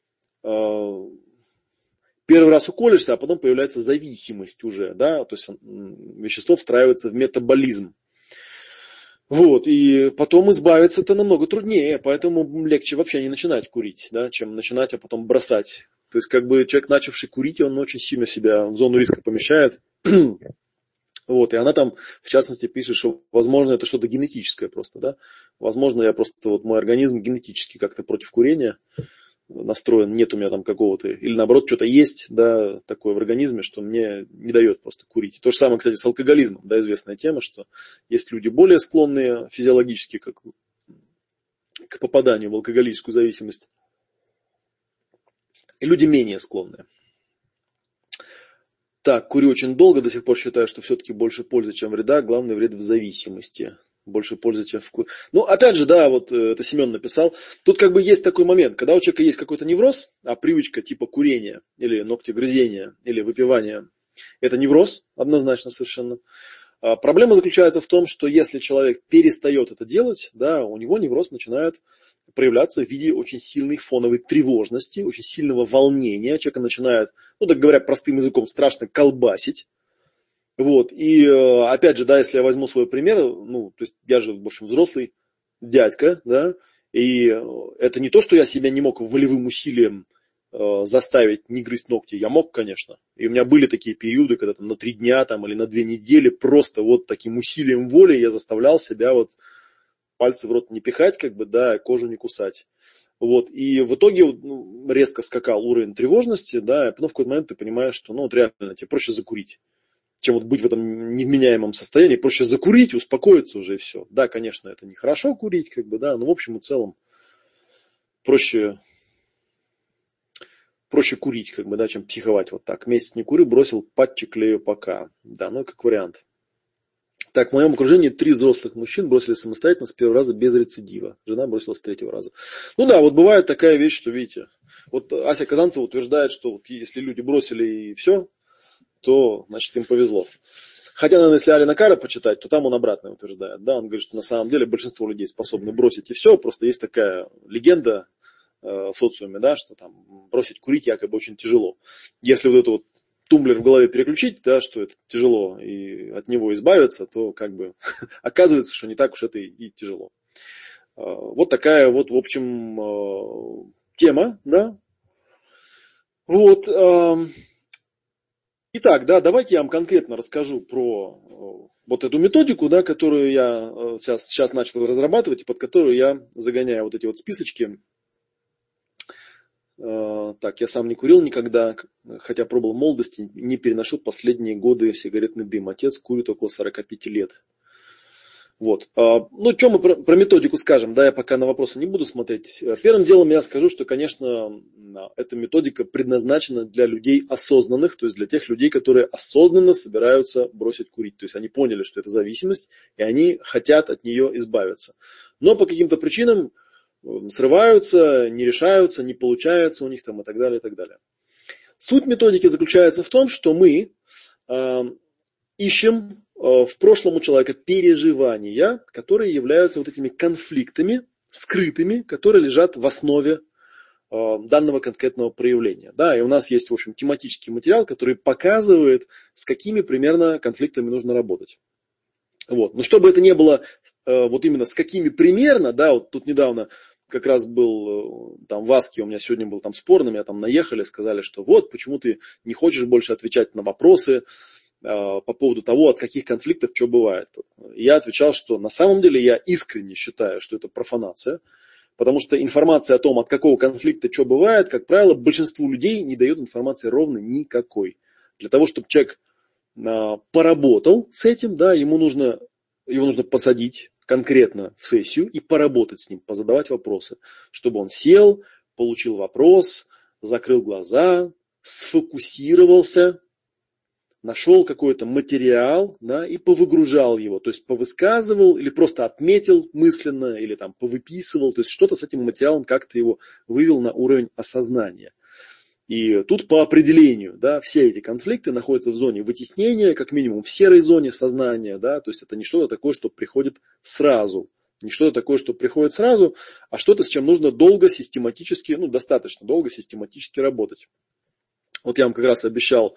первый раз уколешься, а потом появляется зависимость уже, да, то есть вещество встраивается в метаболизм. Вот, и потом избавиться-то намного труднее, поэтому легче вообще не начинать курить, да, чем начинать, а потом бросать. То есть, как бы человек, начавший курить, он очень сильно себя в зону риска помещает. Вот, и она там, в частности, пишет, что, возможно, это что-то генетическое просто, да. Возможно, я просто, вот мой организм генетически как-то против курения настроен, нет у меня там какого-то, или наоборот, что-то есть, да, такое в организме, что мне не дает просто курить. То же самое, кстати, с алкоголизмом, да, известная тема, что есть люди более склонные физиологически к попаданию в алкоголическую зависимость, и люди менее склонные. Так, курю очень долго, до сих пор считаю, что все-таки больше пользы, чем вреда, главный вред в зависимости. Больше пользы, чем вкус. Ну, опять же, да, вот это Семен написал. Тут как бы есть такой момент, когда у человека есть какой-то невроз, а привычка типа курения, или ногтегрызения, или выпивания, это невроз, однозначно совершенно. А проблема заключается в том, что если человек перестает это делать, да, у него невроз начинает проявляться в виде очень сильной фоновой тревожности, очень сильного волнения. Человека начинает, ну, так говоря, простым языком, страшно колбасить. Вот, и опять же, да, если я возьму свой пример, ну, то есть я же, в общем, взрослый дядька, да, и это не то, что я себя не мог волевым усилием заставить не грызть ногти, я мог, конечно, и у меня были такие периоды, когда там на 3 дня там, или на 2 недели просто вот таким усилием воли я заставлял себя вот пальцы в рот не пихать, как бы, да, кожу не кусать. Вот, и в итоге ну, резко скакал уровень тревожности, да, и потом в какой-то момент ты понимаешь, что, ну, вот реально тебе проще закурить, чем вот быть в этом невменяемом состоянии, проще закурить, успокоиться уже и все. Да, конечно, это нехорошо курить, как бы, да, но в общем и целом проще курить, как бы, да, чем психовать вот так. Месяц не курю, бросил патчи, клею пока. Да, ну как вариант. Так, в моем окружении 3 взрослых мужчин бросили самостоятельно с первого раза без рецидива. Жена бросила с 3-го раза. Ну да, вот бывает такая вещь, что, видите, вот Ася Казанцева утверждает, что вот если люди бросили и все, то, значит, им повезло. Хотя, наверное, если Алина Кара почитать, то там он обратно утверждает. Да? Он говорит, что на самом деле большинство людей способны бросить и все. Просто есть такая легенда в социуме, да, что там бросить курить якобы очень тяжело. Если вот это вот тумблер в голове переключить, да, что это тяжело, и от него избавиться, то как бы оказывается, что не так уж это и тяжело. Вот такая вот, в общем, тема, да. Вот. Итак, да, давайте я вам конкретно расскажу про вот эту методику, да, которую я сейчас начал разрабатывать, и под которую я загоняю вот эти вот списочки. Так, я сам не курил никогда, хотя пробовал в молодости, не переношу последние годы сигаретный дым. Отец курит около 45 лет. Вот. Ну, что мы про методику скажем, да, я пока на вопросы не буду смотреть. Первым делом я скажу, что, конечно, эта методика предназначена для людей осознанных, то есть для тех людей, которые осознанно собираются бросить курить. То есть они поняли, что это зависимость, и они хотят от нее избавиться. Но по каким-то причинам срываются, не решаются, не получается у них там и так далее, и так далее. Суть методики заключается в том, что мы ищем в прошлом у человека переживания, которые являются вот этими конфликтами скрытыми, которые лежат в основе данного конкретного проявления. Да, и у нас есть, в общем, тематический материал, который показывает, с какими примерно конфликтами нужно работать. Вот. Но чтобы это не было вот именно с какими примерно, да, вот тут недавно как раз был там в Аске, у меня сегодня был там спор, на меня там наехали, сказали, что вот, почему ты не хочешь больше отвечать на вопросы по поводу того, от каких конфликтов что бывает. Я отвечал, что на самом деле я искренне считаю, что это профанация, потому что информация о том, от какого конфликта что бывает, как правило, большинству людей не дает информации ровно никакой. Для того, чтобы человек поработал с этим, да, его нужно посадить конкретно в сессию и поработать с ним, позадавать вопросы, чтобы он сел, получил вопрос, закрыл глаза, сфокусировался, нашел какой-то материал, да, и повыгружал его, то есть повысказывал или просто отметил мысленно, или там повыписывал, то есть что-то с этим материалом как-то его вывел на уровень осознания. И тут по определению, да, все эти конфликты находятся в зоне вытеснения, как минимум в серой зоне сознания, да, то есть это не что-то такое, что приходит сразу, не что-то такое, что приходит сразу, а что-то, с чем нужно долго, систематически, достаточно долго систематически работать. Вот я вам как раз обещал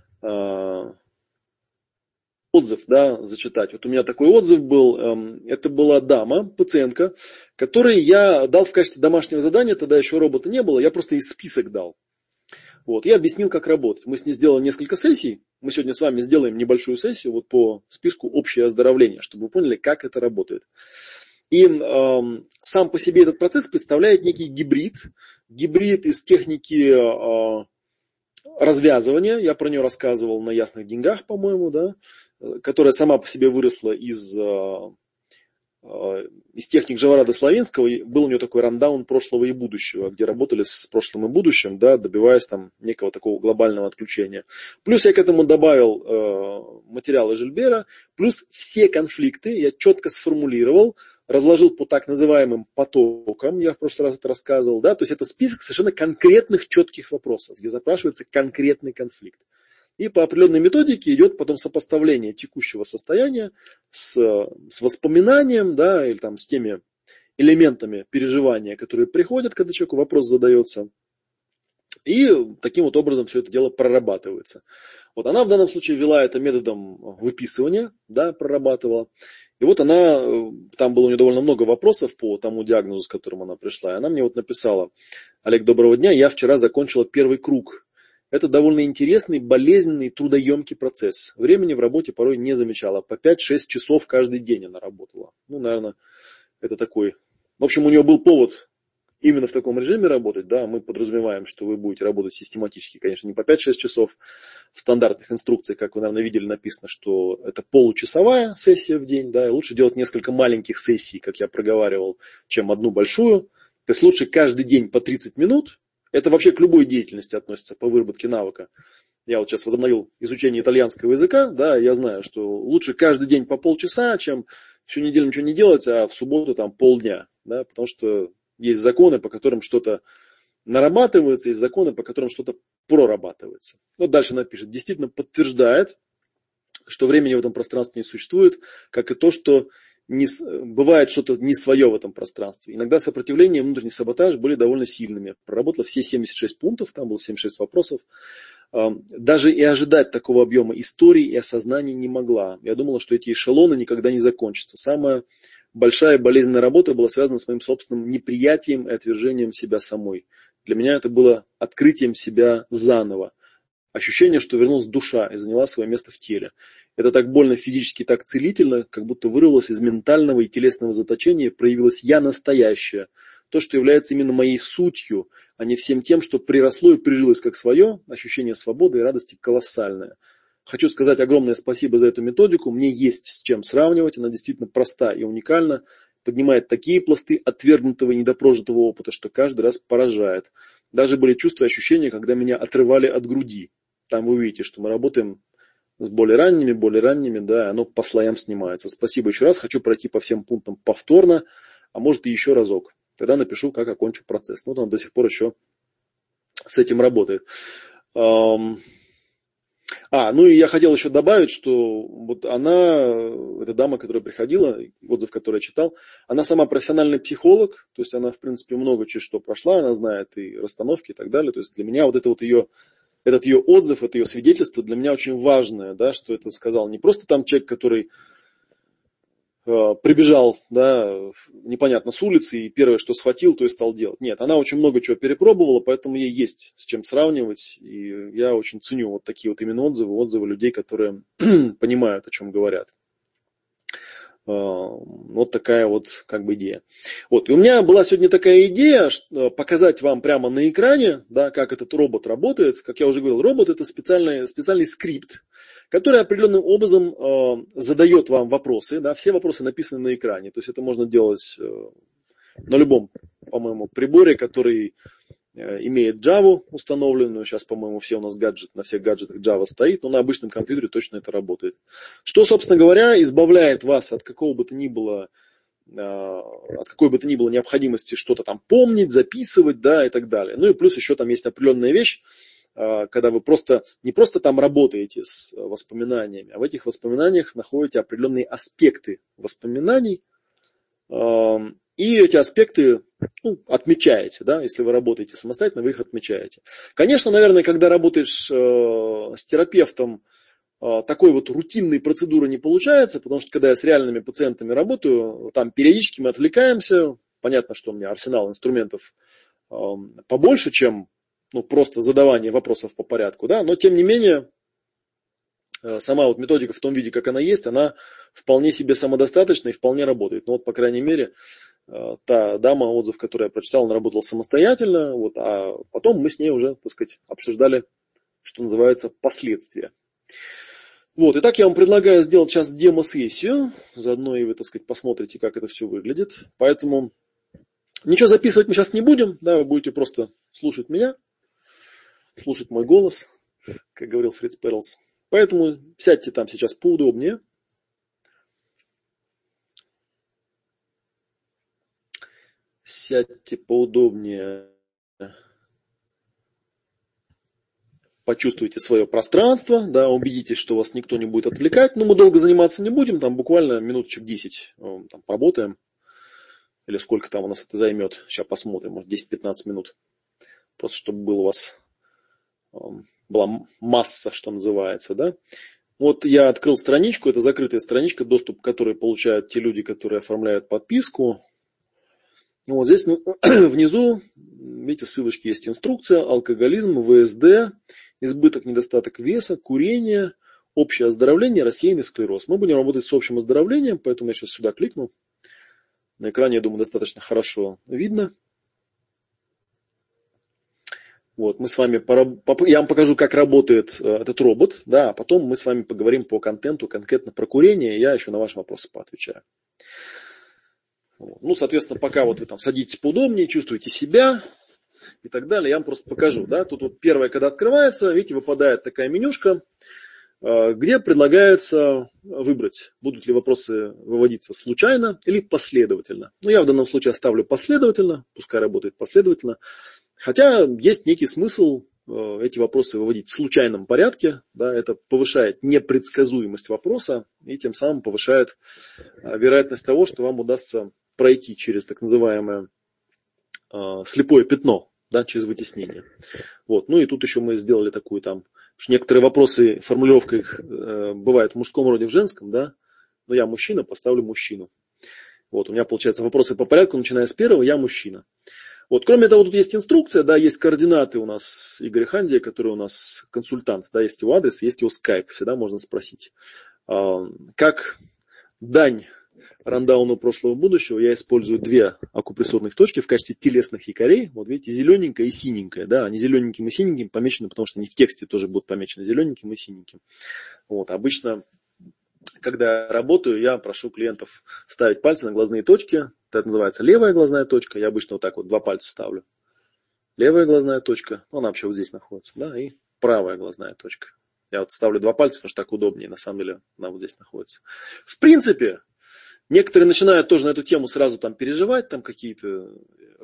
отзыв, да, зачитать. Вот у меня такой отзыв был, это была дама, пациентка, которой я дал в качестве домашнего задания, тогда еще робота не было, я просто ей список дал. Вот, я объяснил, как работать. Мы с ней сделали несколько сессий. Мы сегодня с вами сделаем небольшую сессию вот по списку общее оздоровление, чтобы вы поняли, как это работает. И сам по себе этот процесс представляет некий гибрид. Гибрид из техники развязывания. Я про нее рассказывал на Ясных деньгах, по-моему, да, которая сама по себе выросла из техник Живорада Славинского. Был у нее такой рандаун прошлого и будущего, где работали с прошлым и будущим, да, добиваясь там некого такого глобального отключения. Плюс я к этому добавил материалы Жильбера, плюс все конфликты я четко сформулировал, разложил по так называемым потокам, я в прошлый раз это рассказывал, да, то есть это список совершенно конкретных четких вопросов, где запрашивается конкретный конфликт. И по определенной методике идет потом сопоставление текущего состояния с воспоминанием, да, или там с теми элементами переживания, которые приходят, когда человеку вопрос задается. И таким вот образом все это дело прорабатывается. Вот она в данном случае вела это методом выписывания, да, прорабатывала. И вот она, там было у нее довольно много вопросов по тому диагнозу, с которым она пришла. И она мне вот написала: Олег, доброго дня, я вчера закончила первый круг. Это довольно интересный, болезненный, трудоемкий процесс. Времени в работе порой не замечала. По 5-6 часов каждый день она работала. Наверное, это такой... В общем, у нее был повод именно в таком режиме работать. Да, мы подразумеваем, что вы будете работать систематически, конечно, не по 5-6 часов. В стандартных инструкциях, как вы, наверное, видели, написано, что это получасовая сессия в день. Да, и лучше делать несколько маленьких сессий, как я проговаривал, чем одну большую. То есть лучше каждый день по 30 минут. Это вообще к любой деятельности относится по выработке навыка. Я вот сейчас возобновил изучение итальянского языка, да, я знаю, что лучше каждый день по полчаса, чем всю неделю ничего не делать, а в субботу там полдня, да, потому что есть законы, по которым что-то нарабатывается, есть законы, по которым что-то прорабатывается. Вот дальше она пишет: действительно подтверждает, что времени в этом пространстве не существует, как и то, что бывает что-то не свое в этом пространстве. Иногда сопротивление и внутренний саботаж были довольно сильными. Проработала все 76 пунктов, там было 76 вопросов. Даже и ожидать такого объема историй и осознаний не могла. Я думала, что эти эшелоны никогда не закончатся. Самая большая болезненная работа была связана с моим собственным неприятием и отвержением себя самой. Для меня это было открытием себя заново. Ощущение, что вернулась душа и заняла свое место в теле. Это так больно физически, так целительно, как будто вырвалось из ментального и телесного заточения, проявилось я настоящее. То, что является именно моей сутью, а не всем тем, что приросло и прижилось как свое. Ощущение свободы и радости колоссальное. Хочу сказать огромное спасибо за эту методику. Мне есть с чем сравнивать. Она действительно проста и уникальна. Поднимает такие пласты отвергнутого и недопрожитого опыта, что каждый раз поражает. Даже были чувства и ощущения, когда меня отрывали от груди. Там вы увидите, что мы работаем с более ранними, да, оно по слоям снимается. Спасибо еще раз. Хочу пройти по всем пунктам повторно, а может и еще разок. Тогда напишу, как окончу процесс. Вот он до сих пор еще с этим работает. Ну и я хотел еще добавить, что вот она, эта дама, которая приходила, отзыв, который я читал, она сама профессиональный психолог, то есть она, в принципе, много через что прошла, она знает и расстановки и так далее. То есть для меня вот это вот ее, этот ее отзыв, это ее свидетельство для меня очень важное, да, что это сказал не просто там человек, который прибежал, да, непонятно, с улицы и первое, что схватил, то и стал делать. Нет, она очень много чего перепробовала, поэтому ей есть с чем сравнивать. И я очень ценю вот такие вот именно отзывы людей, которые понимают, о чем говорят. Вот такая вот как бы идея. Вот. И у меня была сегодня такая идея показать вам прямо на экране, да, как этот робот работает. Как я уже говорил, робот это специальный скрипт, который определенным образом задает вам вопросы. Да, все вопросы написаны на экране. То есть это можно делать на любом, по-моему, приборе, который имеет Java установленную. Сейчас, по-моему, все у нас на всех гаджетах Java стоит, но на обычном компьютере точно это работает. Что, собственно говоря, избавляет вас от какой бы то ни было необходимости что-то там помнить, записывать, да, и так далее. Ну и плюс еще там есть определенная вещь, когда вы не просто там работаете с воспоминаниями, а в этих воспоминаниях находите определенные аспекты воспоминаний, и эти аспекты отмечаете, да, если вы работаете самостоятельно, вы их отмечаете. Конечно, наверное, когда работаешь с терапевтом, такой вот рутинной процедуры не получается, потому что когда я с реальными пациентами работаю, там периодически мы отвлекаемся. Понятно, что у меня арсенал инструментов побольше, чем просто задавание вопросов по порядку, да, но тем не менее сама вот методика в том виде, как она есть, она вполне себе самодостаточна и вполне работает. Но вот, по крайней мере, та дама, отзыв, который я прочитал, она работала самостоятельно, вот, а потом мы с ней уже, так сказать, обсуждали, что называется, последствия. Вот, итак, я вам предлагаю сделать сейчас демо-сессию, заодно и вы, так сказать, посмотрите, как это все выглядит. Поэтому ничего записывать мы сейчас не будем, да, вы будете просто слушать меня, слушать мой голос, как говорил Фриц Перлс. Поэтому сядьте там сейчас поудобнее. Сядьте поудобнее. Почувствуйте свое пространство, да, убедитесь, что вас никто не будет отвлекать. Но мы долго заниматься не будем, там буквально минуточек 10 там, поработаем. Или сколько там у нас это займет. Сейчас посмотрим, может 10-15 минут. Просто чтобы был у вас, была масса, что называется, да. Вот я открыл страничку, это закрытая страничка, доступ к которой получают те люди, которые оформляют подписку. Вот здесь внизу, видите, ссылочки есть: инструкция, алкоголизм, ВСД, избыток, недостаток веса, курение, общее оздоровление, рассеянный склероз. Мы будем работать с общим оздоровлением, поэтому я сейчас сюда кликну. На экране, я думаю, достаточно хорошо видно. Вот, мы с вами я вам покажу, как работает этот робот, да, а потом мы с вами поговорим по контенту, конкретно про курение, и я еще на ваши вопросы поотвечаю. Ну, соответственно, пока вот вы там садитесь поудобнее, чувствуете себя и так далее, я вам просто покажу, да. Тут вот первое, когда открывается, видите, выпадает такая менюшка, где предлагается выбрать, будут ли вопросы выводиться случайно или последовательно. Ну, я в данном случае оставлю последовательно, пускай работает последовательно. Хотя есть некий смысл эти вопросы выводить в случайном порядке. Да, это повышает непредсказуемость вопроса и тем самым повышает вероятность того, что вам удастся пройти через так называемое слепое пятно, да, через вытеснение. Вот. Ну и тут еще мы сделали такую там, что некоторые вопросы, формулировка их бывает в мужском роде, в женском, да, но я мужчина, поставлю мужчину. Вот, у меня получается вопросы по порядку, начиная с первого, я мужчина. Вот, кроме того, тут есть инструкция, да, есть координаты у нас Игоря Хандия, который у нас консультант, да, есть его адрес, есть его скайп, всегда можно спросить. Как дань рандауну прошлого и будущего, я использую две акупрессурных точки в качестве телесных якорей. Вот видите, зелененькая и синенькая, да, они зелененьким и синеньким помечены, потому что они в тексте тоже будут помечены зелененьким и синеньким. Вот, обычно, когда я работаю, я прошу клиентов ставить пальцы на глазные точки. Это называется левая глазная точка. Я обычно вот так вот 2 пальца ставлю. Левая глазная точка, она вообще вот здесь находится, да, и правая глазная точка. Я вот ставлю 2 пальца, потому что так удобнее, на самом деле она вот здесь находится. В принципе, некоторые начинают тоже на эту тему сразу там переживать, там какие-то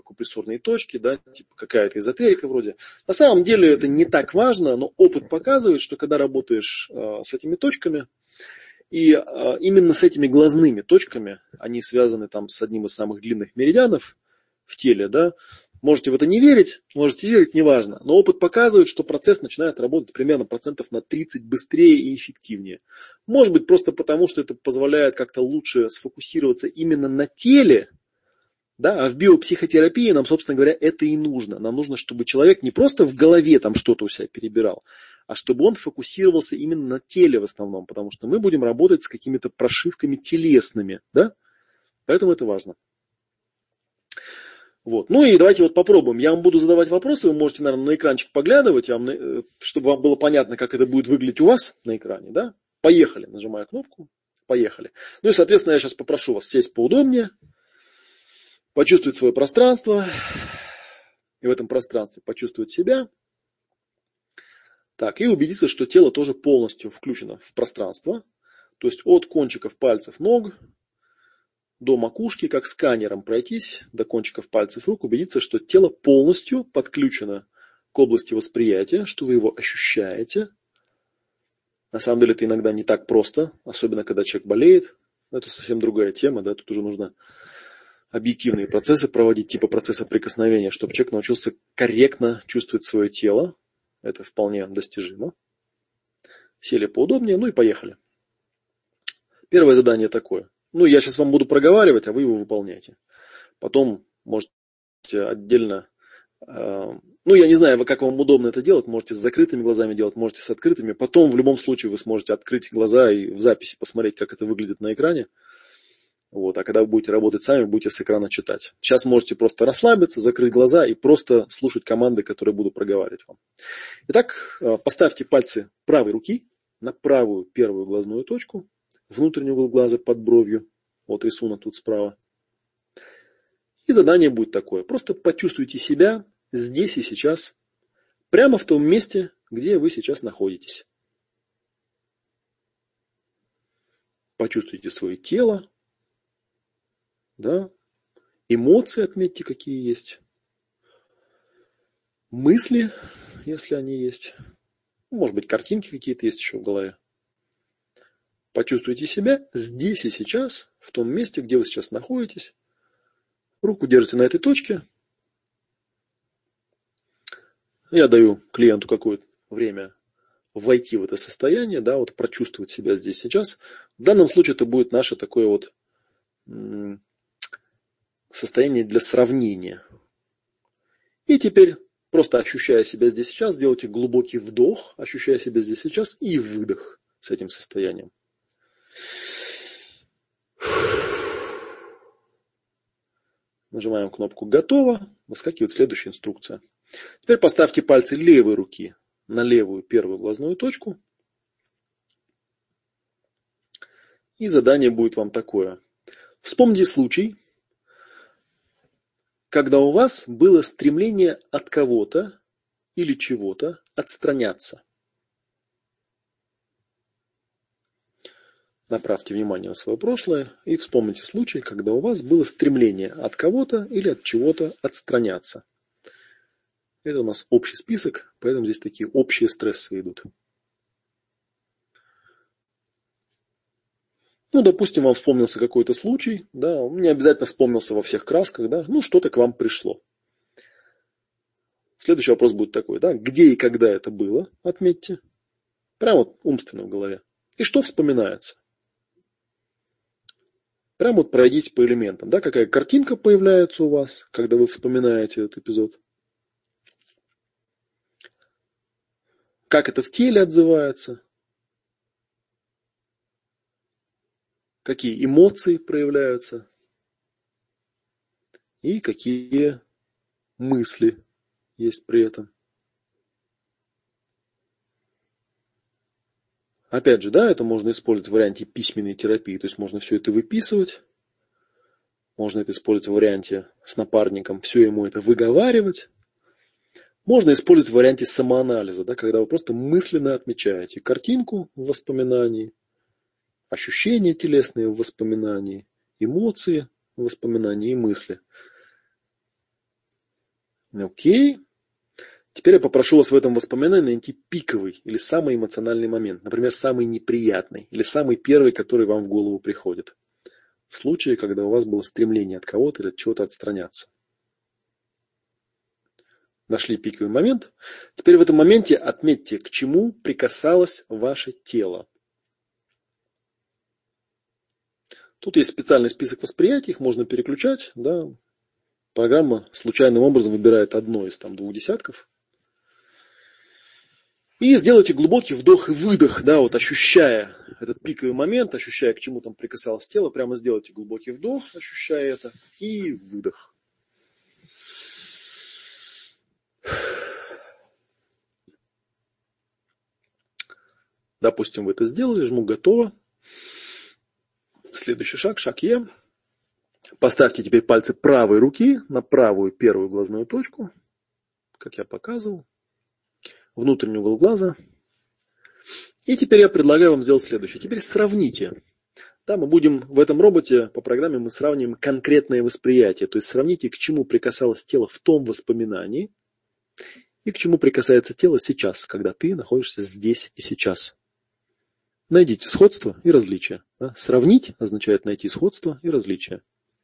акупрессурные точки, да, типа какая-то эзотерика вроде. На самом деле это не так важно, но опыт показывает, что когда работаешь с этими точками, и именно с этими глазными точками, они связаны там с одним из самых длинных меридианов в теле, да, можете в это не верить, можете верить, неважно. Но опыт показывает, что процесс начинает работать примерно процентов на 30 быстрее и эффективнее. Может быть, просто потому, что это позволяет как-то лучше сфокусироваться именно на теле, да, а в биопсихотерапии нам, собственно говоря, это и нужно. Нам нужно, чтобы человек не просто в голове там что-то у себя перебирал, а чтобы он фокусировался именно на теле в основном, потому что мы будем работать с какими-то прошивками телесными, да, поэтому это важно. Вот. Ну и давайте вот попробуем. Я вам буду задавать вопросы, вы можете, наверное, на экранчик поглядывать, чтобы вам было понятно, как это будет выглядеть у вас на экране. Да? Поехали. Нажимаю кнопку. Поехали. Ну и, соответственно, я сейчас попрошу вас сесть поудобнее, почувствовать свое пространство, и в этом пространстве почувствовать себя. Так, и убедиться, что тело тоже полностью включено в пространство. То есть от кончиков пальцев ног до макушки, как сканером пройтись, до кончиков пальцев рук, убедиться, что тело полностью подключено к области восприятия, что вы его ощущаете. На самом деле это иногда не так просто, особенно когда человек болеет. Это совсем другая тема, да, тут уже нужно объективные процессы проводить, типа процесса прикосновения, чтобы человек научился корректно чувствовать свое тело. Это вполне достижимо. Сели поудобнее, ну и поехали. Первое задание такое. Ну, я сейчас вам буду проговаривать, а вы его выполняете. Потом можете отдельно... Ну, я не знаю, как вам удобно это делать. Можете с закрытыми глазами делать, можете с открытыми. Потом, в любом случае, вы сможете открыть глаза и в записи посмотреть, как это выглядит на экране. Вот. А когда вы будете работать сами, будете с экрана читать. Сейчас можете просто расслабиться, закрыть глаза и просто слушать команды, которые буду проговаривать вам. Итак, поставьте пальцы правой руки на правую первую глазную точку. Внутренний угол глаза под бровью. Вот рисунок тут справа. И задание будет такое. Просто почувствуйте себя здесь и сейчас. Прямо в том месте, где вы сейчас находитесь. Почувствуйте свое тело. Да? Эмоции отметьте, какие есть. Мысли, если они есть. Может быть, картинки какие-то есть еще в голове. Почувствуйте себя здесь и сейчас, в том месте, где вы сейчас находитесь. Руку держите на этой точке. Я даю клиенту какое-то время войти в это состояние, да, вот прочувствовать себя здесь сейчас. В данном случае это будет наше такое вот состояние для сравнения. И теперь, просто ощущая себя здесь сейчас, делайте глубокий вдох, ощущая себя здесь сейчас, и выдох с этим состоянием. Нажимаем кнопку «Готово». Выскакивает следующая инструкция. Теперь поставьте пальцы левой руки на левую первую глазную точку. И задание будет вам такое. Вспомните случай, когда у вас было стремление от кого-то или чего-то отстраняться. Направьте внимание на свое прошлое и вспомните случай, когда у вас было стремление от кого-то или от чего-то отстраняться. Это у нас общий список, поэтому здесь такие общие стрессы идут. Ну, допустим, вам вспомнился какой-то случай, да, он не обязательно вспомнился во всех красках, да, ну, что-то к вам пришло. Следующий вопрос будет такой, да, где и когда это было, отметьте, прямо вот умственно в голове. И что вспоминается? Прямо вот пройдите по элементам, да, какая картинка появляется у вас, когда вы вспоминаете этот эпизод. Как это в теле отзывается? Какие эмоции проявляются? И какие мысли есть при этом? Опять же, да, это можно использовать в варианте письменной терапии, то есть можно все это выписывать, можно это использовать в варианте с напарником, все ему это выговаривать. Можно использовать в варианте самоанализа, да, когда вы просто мысленно отмечаете картинку в воспоминании, ощущения телесные в воспоминании, эмоции в воспоминании и мысли. Окей. Теперь я попрошу вас в этом воспоминании найти пиковый или самый эмоциональный момент. Например, самый неприятный или самый первый, который вам в голову приходит. В случае, когда у вас было стремление от кого-то или от чего-то отстраняться. Нашли пиковый момент. Теперь в этом моменте отметьте, к чему прикасалось ваше тело. Тут есть специальный список восприятий, их можно переключать. Да. Программа случайным образом выбирает одно из двух десятков. И сделайте глубокий вдох и выдох, да, вот ощущая этот пиковый момент, ощущая, к чему там прикасалось тело, прямо сделайте глубокий вдох, ощущая это, и выдох. Допустим, вы это сделали, жму «Готово». Следующий шаг, шаг Е. Поставьте теперь пальцы правой руки на правую первую глазную точку, как я показывал, внутренний угол глаза. И теперь я предлагаю вам сделать следующее. Теперь сравните. Да, мы будем в этом роботе, по программе мы сравним конкретное восприятие. То есть сравните, к чему прикасалось тело в том воспоминании и к чему прикасается тело сейчас, когда ты находишься здесь и сейчас. Найдите сходство и различия. Да? Сравнить означает найти сходство и различия.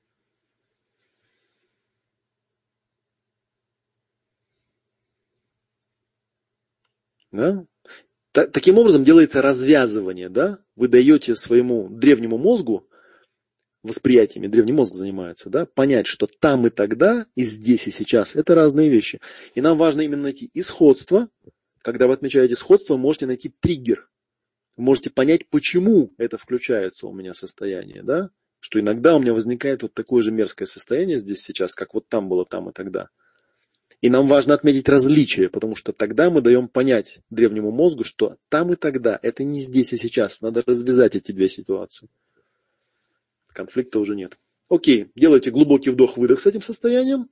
Да? Таким образом делается развязывание. Да? Вы даете своему древнему мозгу, восприятиями древний мозг занимается, да, понять, что там и тогда, и здесь и сейчас – это разные вещи. И нам важно именно найти и сходство. Когда вы отмечаете сходство, вы можете найти триггер. Вы можете понять, почему это включается у меня состояние, да? Что иногда у меня возникает вот такое же мерзкое состояние здесь сейчас, как вот там было там и тогда. И нам важно отметить различия, потому что тогда мы даем понять древнему мозгу, что там и тогда – это не здесь и сейчас. Надо развязать эти две ситуации. Конфликта уже нет. Окей, делайте глубокий вдох-выдох с этим состоянием.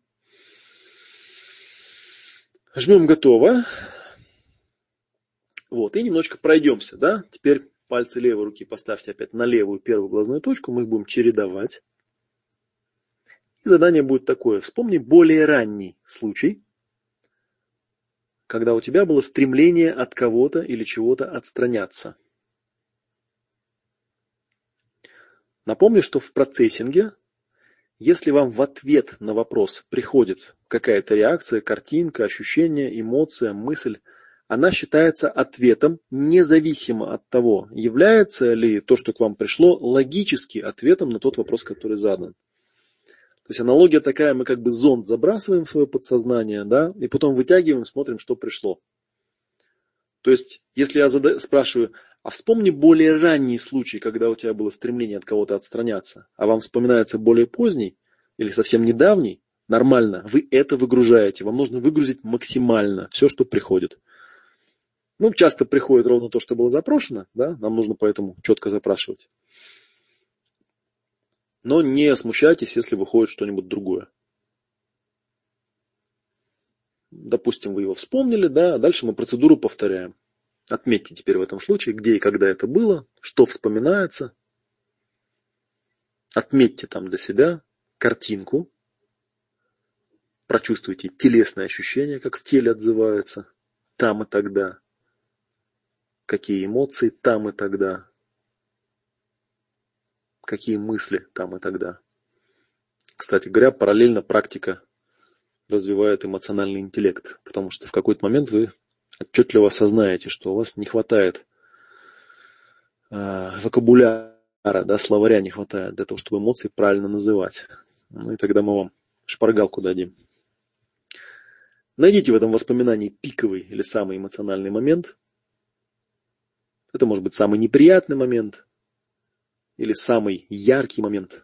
Жмем «Готово». Вот, и немножечко пройдемся, да. Теперь пальцы левой руки поставьте опять на левую первую глазную точку. Мы их будем чередовать. И задание будет такое. Вспомни более ранний случай, когда у тебя было стремление от кого-то или чего-то отстраняться. Напомни, что в процессинге, если вам в ответ на вопрос приходит какая-то реакция, картинка, ощущение, эмоция, мысль, она считается ответом, независимо от того, является ли то, что к вам пришло, логически ответом на тот вопрос, который задан. То есть аналогия такая, мы как бы зонд забрасываем в свое подсознание, да, и потом вытягиваем, смотрим, что пришло. То есть, если я спрашиваю, а вспомни более ранний случай, когда у тебя было стремление от кого-то отстраняться, а вам вспоминается более поздний или совсем недавний, нормально, вы это выгружаете, вам нужно выгрузить максимально все, что приходит. Ну, часто приходит ровно то, что было запрошено, да, нам нужно поэтому четко запрашивать. Но не смущайтесь, если выходит что-нибудь другое. Допустим, вы его вспомнили, да, а дальше мы процедуру повторяем. Отметьте теперь в этом случае, где и когда это было, что вспоминается. Отметьте там для себя картинку. Прочувствуйте телесные ощущения, как в теле отзываются там и тогда. Какие эмоции там и тогда. Какие мысли там и тогда. Кстати говоря, параллельно практика развивает эмоциональный интеллект, потому что в какой-то момент вы отчетливо осознаете, что у вас не хватает вокабуляра, да, словаря не хватает для того, чтобы эмоции правильно называть. Ну и тогда мы вам шпаргалку дадим. Найдите в этом воспоминании пиковый или самый эмоциональный момент. Это может быть самый неприятный момент или самый яркий момент.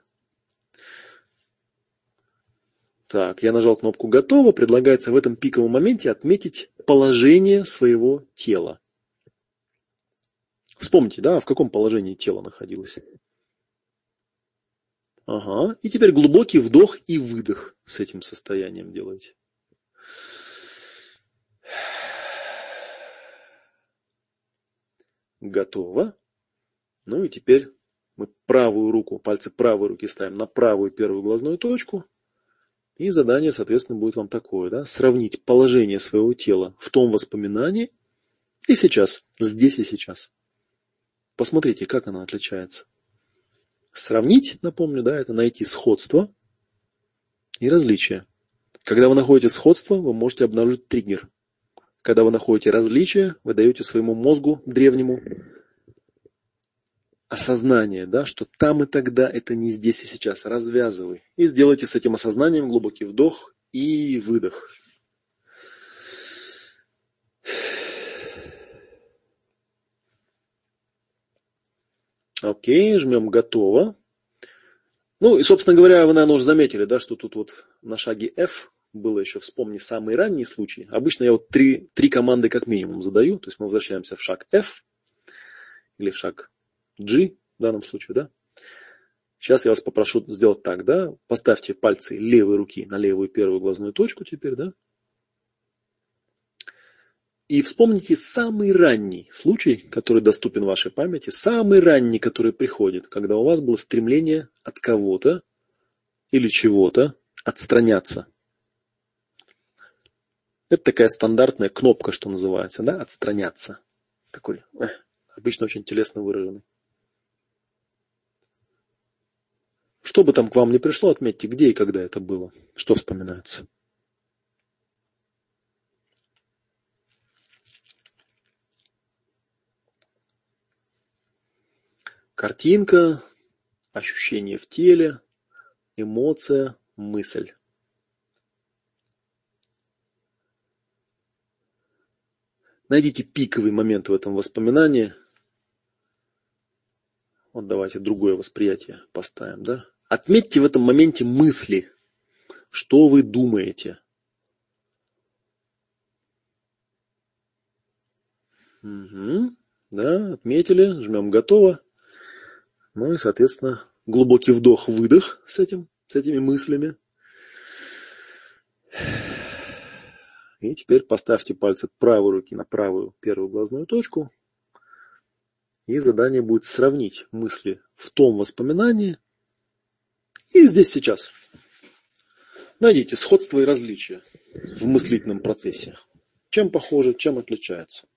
Так, я нажал кнопку «Готово». Предлагается в этом пиковом моменте отметить положение своего тела. Вспомните, да, в каком положении тело находилось. Ага, и теперь глубокий вдох и выдох с этим состоянием делайте. Готово. Ну и теперь мы правую руку, пальцы правой руки ставим на правую первую глазную точку. И задание, соответственно, будет вам такое, да, сравнить положение своего тела в том воспоминании и сейчас, здесь и сейчас. Посмотрите, как оно отличается. Сравнить, напомню, да, это найти сходство и различие. Когда вы находите сходство, вы можете обнаружить триггер. Когда вы находите различие, вы даете своему мозгу древнему осознание, да, что там и тогда это не здесь и сейчас. Развязывай. И сделайте с этим осознанием глубокий вдох и выдох. Окей, жмем готово. Ну и, собственно говоря, вы, наверное, уже заметили, да, что тут вот на шаге F было еще «Вспомни самый ранний случай». Обычно я вот три команды как минимум задаю. То есть мы возвращаемся в шаг F или в шаг G в данном случае, да. Сейчас я вас попрошу сделать так, да. Поставьте пальцы левой руки на левую первую глазную точку теперь, да. И вспомните самый ранний случай, который доступен в вашей памяти, самый ранний, который приходит, когда у вас было стремление от кого-то или чего-то отстраняться. Это такая стандартная кнопка, что называется, да, отстраняться. Такой, обычно очень телесно выраженный. Что бы там к вам ни пришло, отметьте, где и когда это было, что вспоминается. Картинка, ощущение в теле, эмоция, мысль. Найдите пиковый момент в этом воспоминании. Вот давайте другое восприятие поставим, да? Отметьте в этом моменте мысли, что вы думаете. Угу. Да, отметили, жмем готово. Ну и, соответственно, глубокий вдох-выдох с этими мыслями. И теперь поставьте пальцы правой руки на правую первую глазную точку. И задание будет сравнить мысли в том воспоминании и здесь сейчас. Найдите сходство и различия в мыслительном процессе. Чем похоже, чем отличается.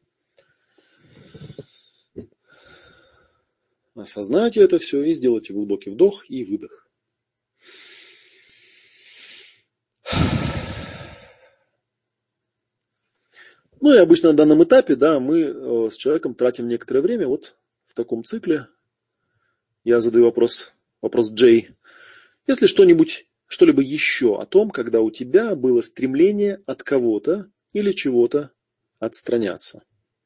Осознайте это все и сделайте глубокий вдох и выдох. Ну и обычно на данном этапе, да, мы с человеком тратим некоторое время вот в таком цикле. Я задаю вопрос J. Если что-либо еще о том, когда у тебя было стремление от кого-то или чего-то отстраняться.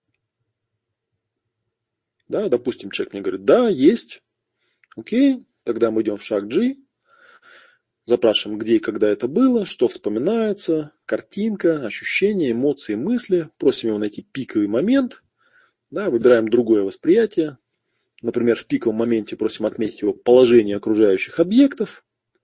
Да, допустим, человек мне говорит, да, есть. Окей, тогда мы идем в шаг G. Запрашиваем, где и когда это было, что вспоминается, картинка, ощущения, эмоции, мысли. Просим его найти пиковый момент. Да, выбираем другое восприятие. Например, в пиковом моменте просим отметить его положение окружающих объектов.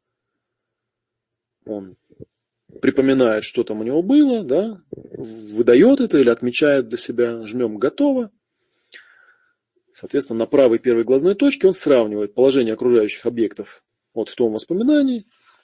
Он припоминает, что там у него было, да, выдает это или отмечает для себя, жмем «Готово». Соответственно, на правой первой глазной точке он сравнивает положение окружающих объектов вот в том воспоминании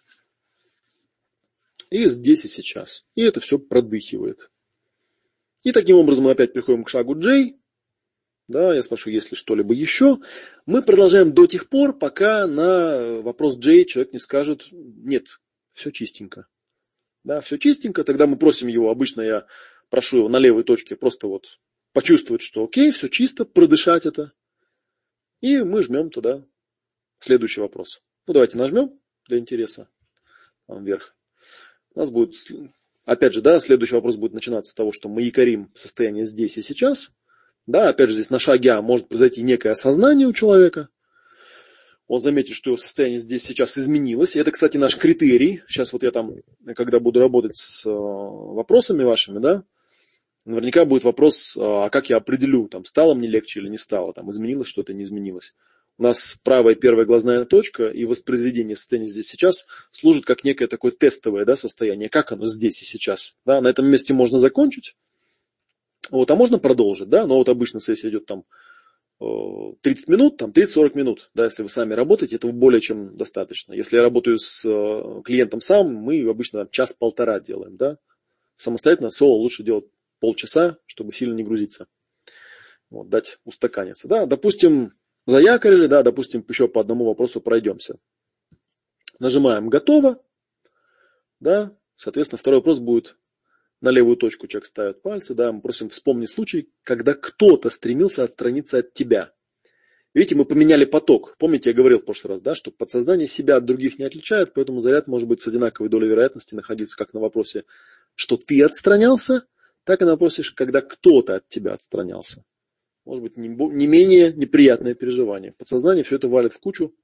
и здесь и сейчас. И это все продыхивает. И таким образом мы опять приходим к шагу J. Да, я спрашиваю, есть ли что-либо еще. Мы продолжаем до тех пор, пока на вопрос J человек не скажет «нет, все чистенько». Да, все чистенько. Тогда мы просим его, обычно я прошу его на левой точке просто вот почувствовать, что окей, все чисто, продышать это. И мы жмем тогда следующий вопрос. Ну, давайте нажмем для интереса. Там вверх. У нас будет, опять же, да, следующий вопрос будет начинаться с того, что мы якорим состояние здесь и сейчас. Да, опять же, здесь на шаге А может произойти некое осознание у человека. Он заметит, что его состояние здесь сейчас изменилось. И это, кстати, наш критерий. Сейчас вот я там, когда буду работать с вопросами вашими, да, наверняка будет вопрос, а как я определю, там, стало мне легче или не стало, там, изменилось что-то, не изменилось. У нас правая первая глазная точка и воспроизведение состояния здесь сейчас служит как некое такое тестовое, да, состояние, как оно здесь и сейчас. Да, на этом месте можно закончить, вот, а можно продолжить, да, но вот обычно сессия идет там 30 минут, там 30-40 минут, да, если вы сами работаете, этого более чем достаточно. Если я работаю с клиентом сам, мы обычно там, час-полтора делаем, да. Самостоятельно соло лучше делать полчаса, чтобы сильно не грузиться. Вот, дать устаканиться. Да, допустим, заякорили, да, допустим, еще по одному вопросу пройдемся. Нажимаем «Готово». Да, соответственно, второй вопрос будет на левую точку человек ставит пальцы, да, мы просим вспомнить случай, когда кто-то стремился отстраниться от тебя. Видите, мы поменяли поток. Помните, я говорил в прошлый раз, да, что подсознание себя от других не отличает, поэтому заряд может быть с одинаковой долей вероятности находиться как на вопросе, что ты отстранялся, так и на вопросе, когда кто-то от тебя отстранялся. Может быть, не менее неприятное переживание. Подсознание все это валит в кучу.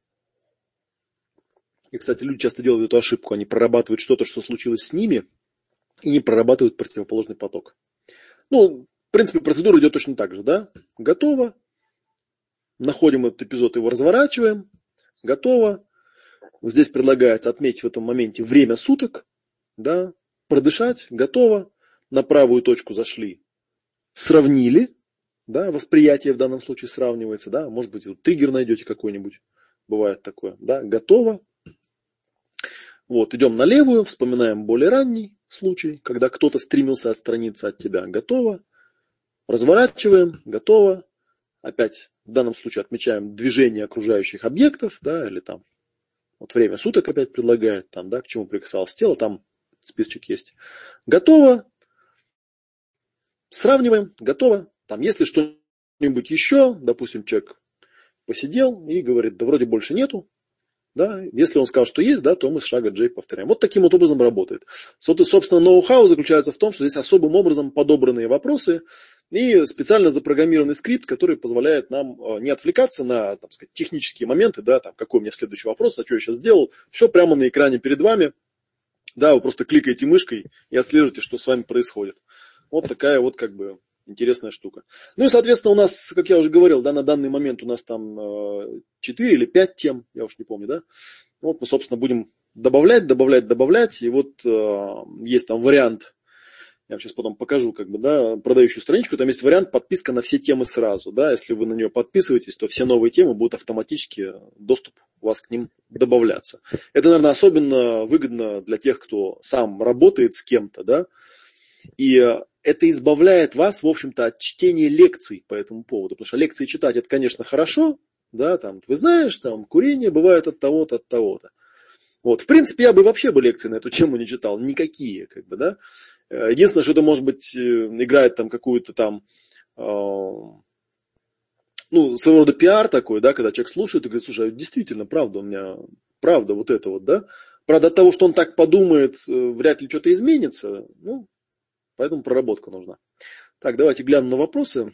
И, кстати, люди часто делают эту ошибку. Они прорабатывают что-то, что случилось с ними, и не прорабатывают противоположный поток. Ну, в принципе, процедура идет точно так же, да? Готово. Находим этот эпизод, его разворачиваем. Готово. Вот здесь предлагается отметить в этом моменте время суток, да? Продышать. Готово. На правую точку зашли. Сравнили. Да? Восприятие в данном случае сравнивается. Да? Может быть, триггер найдете какой-нибудь. Бывает такое. Да? Готово. Вот, идем на левую, вспоминаем более ранний случай, когда кто-то стремился отстраниться от тебя. Готово. Разворачиваем. Готово. Опять в данном случае отмечаем движение окружающих объектов, да, или там вот время суток опять предлагает, там, да, к чему прикасалось тело, там списочек есть. Готово. Сравниваем. Готово. Там, если что-нибудь еще, допустим, человек посидел и говорит, да вроде больше нету. Да, если он сказал, что есть, да, то мы с шага J повторяем. Вот таким вот образом работает. Собственно, ноу-хау заключается в том, что здесь особым образом подобранные вопросы и специально запрограммированный скрипт, который позволяет нам не отвлекаться на, так сказать, технические моменты, да, там, какой у меня следующий вопрос, а что я сейчас сделал. Все прямо на экране перед вами. Да, вы просто кликаете мышкой и отслеживаете, что с вами происходит. Вот такая вот как бы интересная штука. Ну и, соответственно, у нас, как я уже говорил, да, на данный момент у нас там 4 или 5 тем, я уж не помню, да. Вот мы, собственно, будем добавлять. И вот есть там вариант, я вам сейчас потом покажу, как бы, да, продающую страничку, там есть вариант подписка на все темы сразу, да. Если вы на нее подписываетесь, то все новые темы будут автоматически, доступ у вас к ним добавляться. Это, наверное, особенно выгодно для тех, кто сам работает с кем-то, да. И это избавляет вас, в общем-то, от чтения лекций по этому поводу. Потому что лекции читать, это, конечно, хорошо. Да, там, вы знаешь, там, курение бывает от того-то, от того-то. Вот. В принципе, я бы вообще бы лекции на эту тему не читал. Никакие, как бы, да. Единственное, что это, может быть, играет там какую-то там, ну, своего рода пиар такой, да, когда человек слушает и говорит, слушай, действительно, правда, у меня, правда, вот это вот, да. Правда, от того, что он так подумает, вряд ли что-то изменится, ну, поэтому проработка нужна. Так, давайте глянем на вопросы.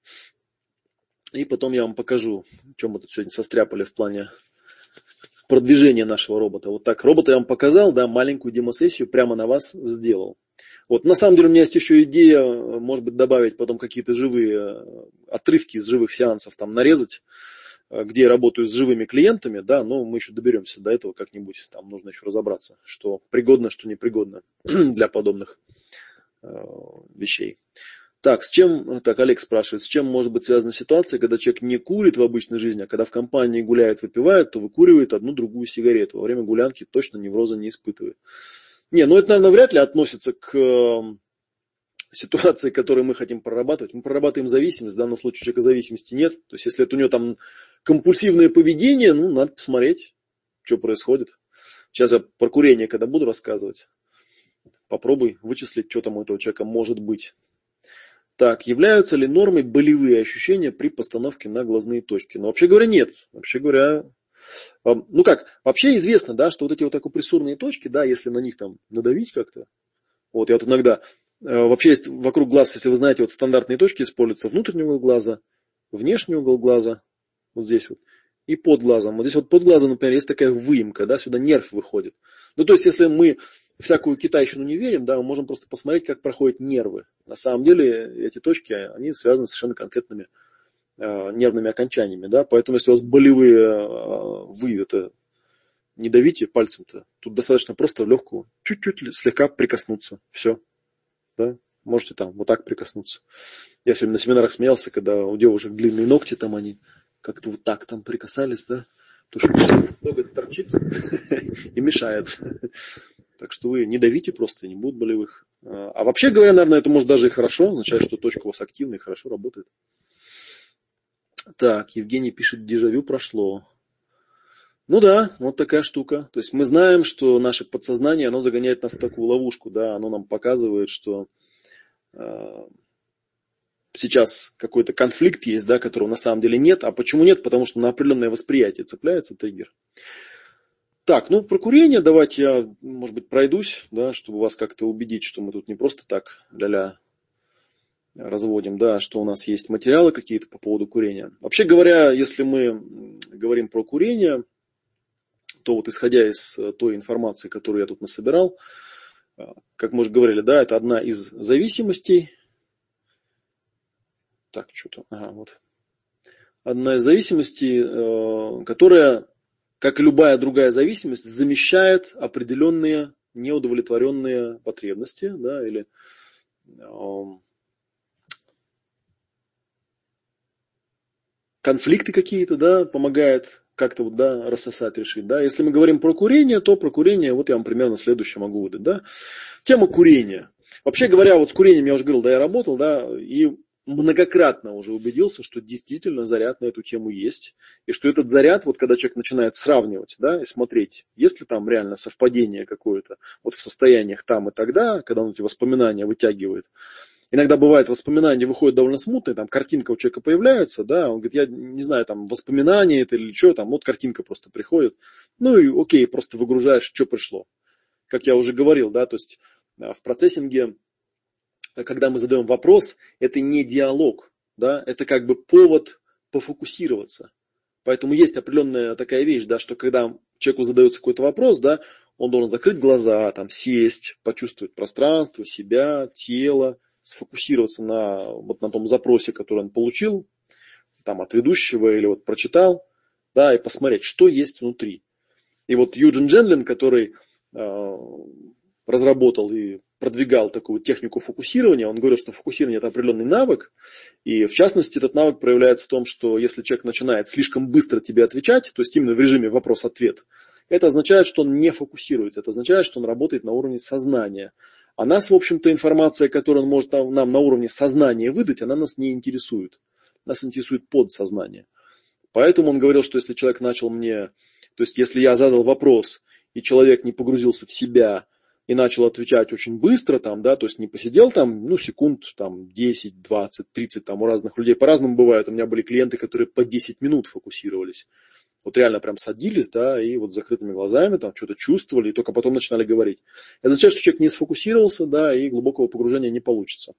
И потом я вам покажу, чем мы тут сегодня состряпали в плане продвижения нашего робота. Вот так, робота я вам показал, да, маленькую демосессию прямо на вас сделал. Вот, на самом деле у меня есть еще идея, может быть, добавить потом какие-то живые отрывки из живых сеансов, там нарезать, где я работаю с живыми клиентами, да, но мы еще доберемся до этого как-нибудь, там нужно еще разобраться, что пригодно, что непригодно для подобных вещей. Так, Олег спрашивает, с чем может быть связана ситуация, когда человек не курит в обычной жизни, а когда в компании гуляет, выпивает, то выкуривает одну-другую сигарету. Во время гулянки точно невроза не испытывает. Не, ну это, наверное, вряд ли относится к ситуации, которую мы хотим прорабатывать. Мы прорабатываем зависимость, в данном случае у человека зависимости нет. То есть, если это у него там компульсивное поведение, ну, надо посмотреть, что происходит. Сейчас я про курение, когда буду рассказывать, попробуй вычислить, что там у этого человека может быть. Так, являются ли нормой болевые ощущения при постановке на глазные точки? Ну, вообще говоря, нет. Вообще говоря, ну как, вообще известно, да, что вот эти вот акупрессурные точки, да, если на них там надавить как-то, вот я вот иногда, вообще есть вокруг глаз, если вы знаете, вот стандартные точки используются, внутренний угол глаза, внешний угол глаза, вот здесь вот, и под глазом. Вот здесь вот под глазом, например, есть такая выемка, да, сюда нерв выходит. Ну, то есть, если мы всякую китайщину не верим, да, мы можем просто посмотреть, как проходят нервы. На самом деле эти точки, они связаны с совершенно конкретными нервными окончаниями, да, поэтому если у вас болевые, вы это не давите пальцем-то, тут достаточно просто в легкую, чуть-чуть слегка прикоснуться, все, да. Можете там вот так прикоснуться. Я сегодня на семинарах смеялся, когда у девушек длинные ногти, там они как-то вот так там прикасались, да, потому что ноготь торчит и мешает. Так что вы не давите просто, не будет болевых. А вообще говоря, наверное, это может даже и хорошо, означает, что точка у вас активная и хорошо работает. Так, Евгений пишет, дежавю прошло. Ну да, вот такая штука. То есть мы знаем, что наше подсознание, оно загоняет нас в такую ловушку, да, оно нам показывает, что сейчас какой-то конфликт есть, да, которого на самом деле нет. А почему нет? Потому что на определенное восприятие цепляется триггер. Так, ну про курение давайте я, может быть, пройдусь, да, чтобы вас как-то убедить, что мы тут не просто так ля-ля разводим, да, что у нас есть материалы какие-то по поводу курения. Вообще говоря, если мы говорим про курение, то вот исходя из той информации, которую я тут насобирал, как мы уже говорили, да, это одна из зависимостей. Так, что-то, ага, вот. Одна из зависимостей, которая, как и любая другая зависимость, замещает определенные неудовлетворенные потребности, да, или конфликты какие-то, да, помогает как-то вот, да, рассосать, решить, да. Если мы говорим про курение, то про курение, вот я вам примерно следующее могу выдать, да. Тема курения. Вообще говоря, вот с курением я уже говорил, да, я работал, да, и многократно уже убедился, что действительно заряд на эту тему есть. И что этот заряд, вот когда человек начинает сравнивать, да, и смотреть, есть ли там реально совпадение какое-то вот в состояниях там и тогда, когда он эти воспоминания вытягивает. Иногда бывает, воспоминания выходят довольно смутные, там картинка у человека появляется, да, он говорит, я не знаю, там воспоминания это или что, там вот картинка просто приходит. Ну и окей, просто выгружаешь, что пришло. Как я уже говорил, да, то есть в процессинге, когда мы задаем вопрос, это не диалог, да, это как бы повод пофокусироваться. Поэтому есть определенная такая вещь, да, что когда человеку задается какой-то вопрос, да, он должен закрыть глаза, там, сесть, почувствовать пространство, себя, тело, сфокусироваться вот на том запросе, который он получил, там, от ведущего или вот прочитал, да, и посмотреть, что есть внутри. И вот Юджин Дженлин, который разработал и продвигал такую технику фокусирования, он говорил, что фокусирование – это определенный навык, и в частности этот навык проявляется в том, что если человек начинает слишком быстро тебе отвечать, то есть именно в режиме вопрос-ответ, это означает, что он не фокусируется, это означает, что он работает на уровне сознания. А нас, в общем-то, информация, которую он может нам на уровне сознания выдать, она нас не интересует. Нас интересует подсознание. Поэтому он говорил, что если человек начал мне, то есть если я задал вопрос, и человек не погрузился в себя и начал отвечать очень быстро, там, да, то есть не посидел там, ну, секунд там, 10, 20, 30, там, у разных людей по-разному бывает. У меня были клиенты, которые по 10 минут фокусировались. Вот реально прям садились, да, и вот с закрытыми глазами там что-то чувствовали, и только потом начинали говорить. Это означает, что человек не сфокусировался, да, и глубокого погружения не получится.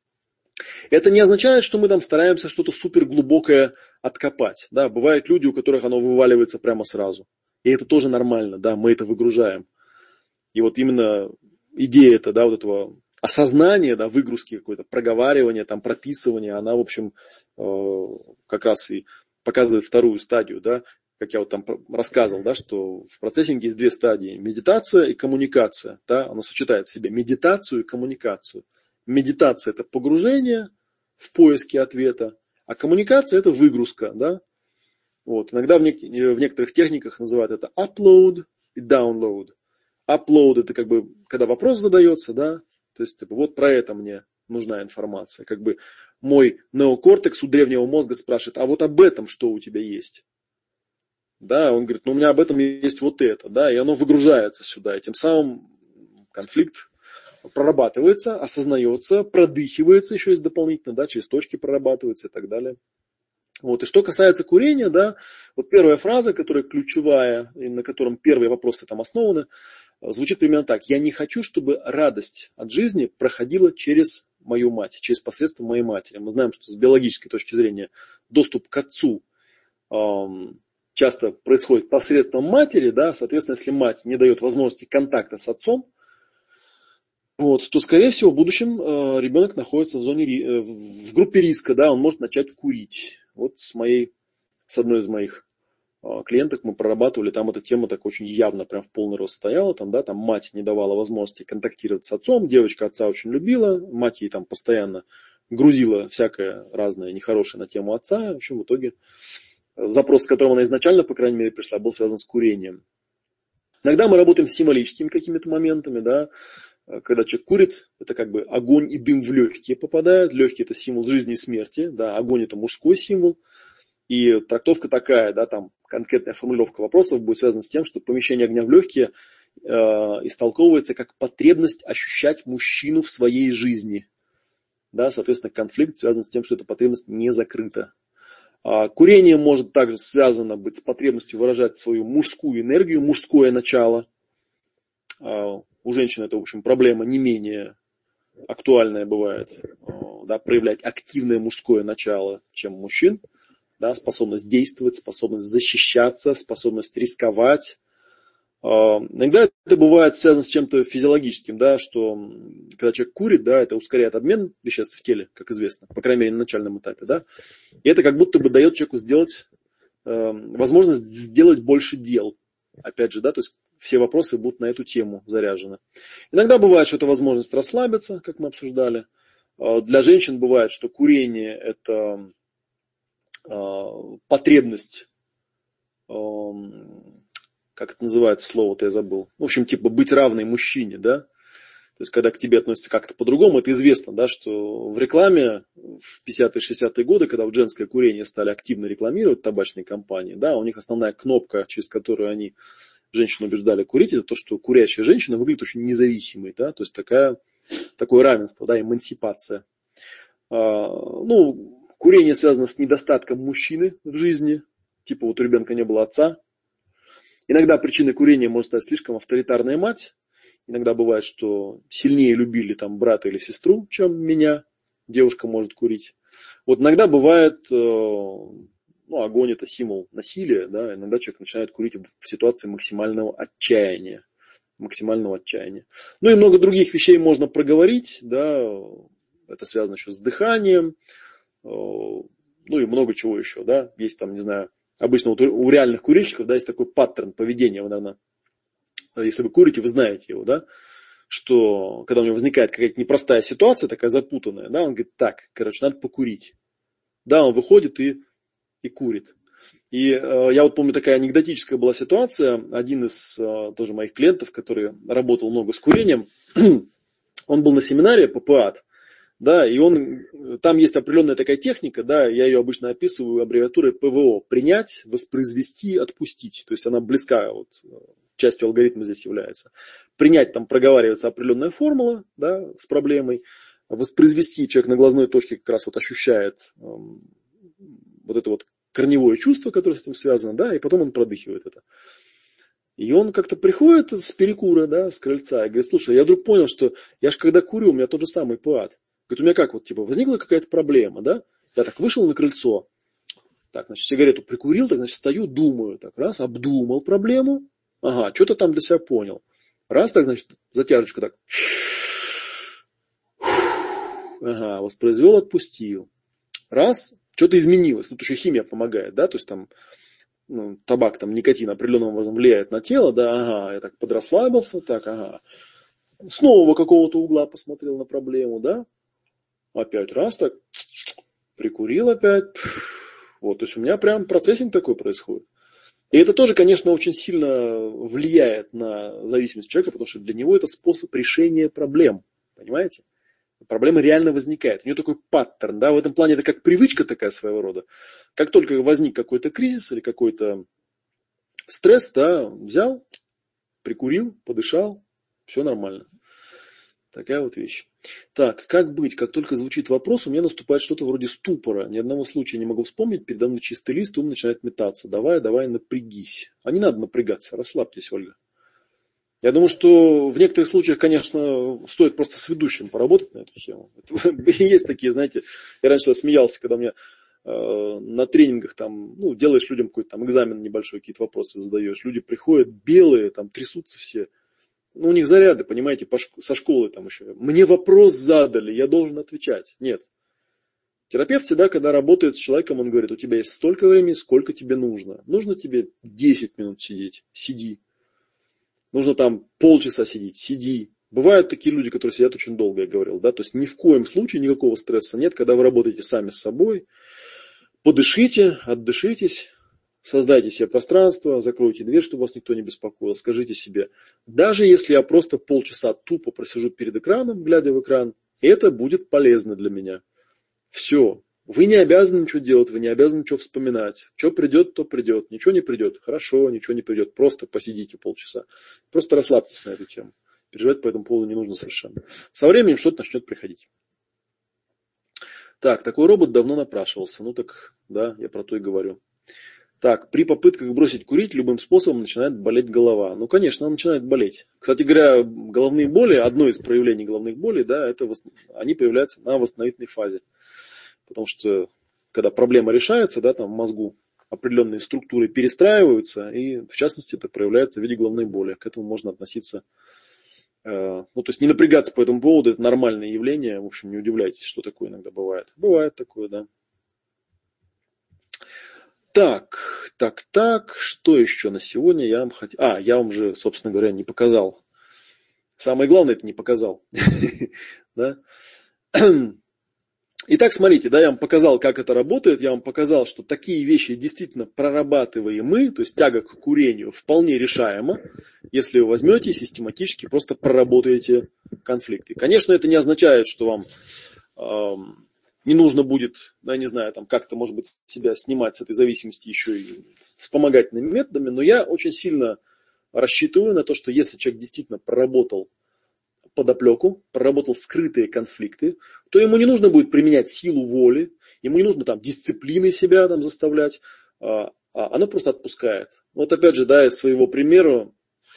Это не означает, что мы там стараемся что-то суперглубокое откопать. Да, бывают люди, у которых оно вываливается прямо сразу. И это тоже нормально, да, мы это выгружаем. И вот именно идея это, да, вот этого осознания, да, выгрузки какой-то, проговаривания, там, прописывания, она, в общем, как раз и показывает вторую стадию, да, как я вот там рассказывал, да, что в процессинге есть две стадии: медитация и коммуникация, да, оно сочетает в себе медитацию и коммуникацию. Медитация – это погружение в поиске ответа, а коммуникация – это выгрузка, да. Вот. Иногда в некоторых техниках называют это upload и download. Upload – это как бы, когда вопрос задается, да, то есть типа, вот про это мне нужна информация. Как бы мой неокортекс у древнего мозга спрашивает, а вот об этом что у тебя есть? Да, он говорит, ну у меня об этом есть вот это, да, и оно выгружается сюда, и тем самым конфликт прорабатывается, осознается, продыхивается еще есть дополнительно, да, через точки прорабатывается и так далее. Вот. И что касается курения, да, вот первая фраза, которая ключевая, и на котором первые вопросы там основаны, звучит примерно так: я не хочу, чтобы радость от жизни проходила через мою мать, через посредство моей матери. Мы знаем, что с биологической точки зрения доступ к отцу часто происходит посредством матери, да, соответственно, если мать не дает возможности контакта с отцом, вот, то, скорее всего, в будущем ребенок находится в группе риска, да, он может начать курить. Вот с одной из моих клиенток мы прорабатывали, там эта тема так очень явно прям в полный рост стояла, там, да, там мать не давала возможности контактировать с отцом, девочка отца очень любила, мать ей там постоянно грузила всякое разное нехорошее на тему отца, в общем, в итоге запрос, с которым она изначально, по крайней мере, пришла, был связан с курением. Иногда мы работаем с символическими какими-то моментами, да, когда человек курит, это как бы огонь и дым в легкие попадают, легкие это символ жизни и смерти, да, огонь это мужской символ, и трактовка такая, да, там конкретная формулировка вопросов будет связана с тем, что помещение огня в легкие истолковывается как потребность ощущать мужчину в своей жизни. Да, соответственно, конфликт связан с тем, что эта потребность не закрыта. Курение может также связано быть с потребностью выражать свою мужскую энергию, мужское начало. У женщин это, в общем, проблема не менее актуальная бывает, да, проявлять активное мужское начало, чем у мужчин. Да, способность действовать, способность защищаться, способность рисковать. Иногда это бывает связано с чем-то физиологическим, да, что когда человек курит, да, это ускоряет обмен веществ в теле, как известно, по крайней мере на начальном этапе. Да, и это как будто бы дает человеку сделать, возможность сделать больше дел. Опять же, да, то есть все вопросы будут на эту тему заряжены. Иногда бывает, что это возможность расслабиться, как мы обсуждали. Для женщин бывает, что курение – это потребность, как это называется слово-то, я забыл. В общем, типа быть равной мужчине, да. То есть, когда к тебе относятся как-то по-другому, это известно, да, что в рекламе в 50-е, 60-е годы, когда вот женское курение стали активно рекламировать табачные компании, да, у них основная кнопка, через которую они женщин убеждали курить, это то, что курящая женщина выглядит очень независимой, да, то есть такое равенство, да, эмансипация. Курение связано с недостатком мужчины в жизни, типа вот у ребенка не было отца. Иногда причиной курения может стать слишком авторитарная мать. Иногда бывает, что сильнее любили там брата или сестру, чем меня. Девушка может курить. Вот иногда бывает, огонь это символ насилия, да, иногда человек начинает курить в ситуации максимального отчаяния. Ну и много других вещей можно проговорить, да, это связано еще с дыханием, ну и много чего еще, да, есть там, не знаю, обычно вот у реальных курильщиков, да, есть такой паттерн поведения, вы, наверное, если вы курите, вы знаете его, да, что когда у него возникает какая-то непростая ситуация, такая запутанная, да, он говорит, так, надо покурить. Да, он выходит и курит. И я вот помню, такая анекдотическая была ситуация, один из тоже моих клиентов, который работал много с курением, он был на семинаре по ПААТ, да, и там есть определенная такая техника, да, я ее обычно описываю аббревиатурой ПВО, принять, воспроизвести, отпустить, то есть она близка, вот, частью алгоритма здесь является. Принять, там проговаривается определенная формула, да, с проблемой, воспроизвести человек на глазной точке как раз вот ощущает вот это вот корневое чувство, которое с этим связано, да, и потом он продыхивает это. И он как-то приходит с перекура, да, с крыльца, и говорит, слушай, я вдруг понял, что я же когда курю, у меня тот же самый ПААТ. Говорит, у меня как, вот, типа, возникла какая-то проблема, да, я так вышел на крыльцо, так, значит, сигарету прикурил, так, значит, стою, думаю, так, раз, обдумал проблему, ага, что-то там для себя понял. Раз, так, значит, затяжечку так, ага, воспроизвел, отпустил. Раз, что-то изменилось, тут еще химия помогает, да, то есть там, табак, там, никотин определенным образом влияет на тело, да, ага, я так подрасслабился, так, ага, с нового какого-то угла посмотрел на проблему, да, опять раз, так, прикурил опять, вот, то есть у меня прям процессинг такой происходит. И это тоже, конечно, очень сильно влияет на зависимость человека, потому что для него это способ решения проблем, понимаете? Проблема реально возникает. У нее такой паттерн, да, в этом плане это как привычка такая своего рода. Как только возник какой-то кризис или какой-то стресс, да, взял, прикурил, подышал, все нормально. Такая вот вещь. Так, как быть? Как только звучит вопрос, у меня наступает что-то вроде ступора. Ни одного случая не могу вспомнить. Передо мной чистый лист, ум начинает метаться. Давай, напрягись. А не надо напрягаться. Расслабьтесь, Ольга. Я думаю, что в некоторых случаях, конечно, стоит просто с ведущим поработать на эту тему. Есть такие, знаете, я раньше смеялся, когда у меня на тренингах там, делаешь людям какой-то там экзамен небольшой, какие-то вопросы задаешь. Люди приходят белые, там трясутся все. У них заряды, понимаете, со школы там еще. Мне вопрос задали, я должен отвечать. Нет. Терапевт всегда, когда работает с человеком, он говорит, у тебя есть столько времени, сколько тебе нужно. Нужно тебе 10 минут сидеть, сиди. Нужно там полчаса сидеть, сиди. Бывают такие люди, которые сидят очень долго, я говорил, да, то есть ни в коем случае никакого стресса нет, когда вы работаете сами с собой. Подышите, отдышитесь, создайте себе пространство, закройте дверь, чтобы вас никто не беспокоил. Скажите себе, даже если я просто полчаса тупо просижу перед экраном, глядя в экран, это будет полезно для меня. Все. Вы не обязаны ничего делать, вы не обязаны ничего вспоминать. Что придет, то придет. Ничего не придет. Хорошо, ничего не придет. Просто посидите полчаса. Просто расслабьтесь на эту тему. Переживать по этому поводу не нужно совершенно. Со временем что-то начнет приходить. Так, такой робот давно напрашивался. Ну так, да, я про то и говорю. Так, при попытках бросить курить любым способом начинает болеть голова. Ну, конечно, она начинает болеть. Кстати говоря, головные боли, одно из проявлений головных болей, да, это они появляются на восстановительной фазе. Потому что, когда проблема решается, да, там в мозгу определенные структуры перестраиваются, и, в частности, это проявляется в виде головной боли. К этому можно относиться, ну, то есть не напрягаться по этому поводу, это нормальное явление, в общем, не удивляйтесь, что такое иногда бывает. Бывает такое, да. Так, что еще на сегодня я вам хотел... я вам же, собственно говоря, не показал. Самое главное, это не показал. Да? Итак, смотрите, да, я вам показал, как это работает, я вам показал, что такие вещи действительно прорабатываемы, то есть тяга к курению вполне решаема, если вы возьмете и систематически просто проработаете конфликты. Конечно, это не означает, что вам не нужно будет, я не знаю, там как-то, может быть, себя снимать с этой зависимости еще и вспомогательными методами, но я очень сильно рассчитываю на то, что если человек действительно проработал подоплеку, проработал скрытые конфликты, то ему не нужно будет применять силу воли, ему не нужно там дисциплиной себя там заставлять, оно просто отпускает. Вот опять же, да, из своего примера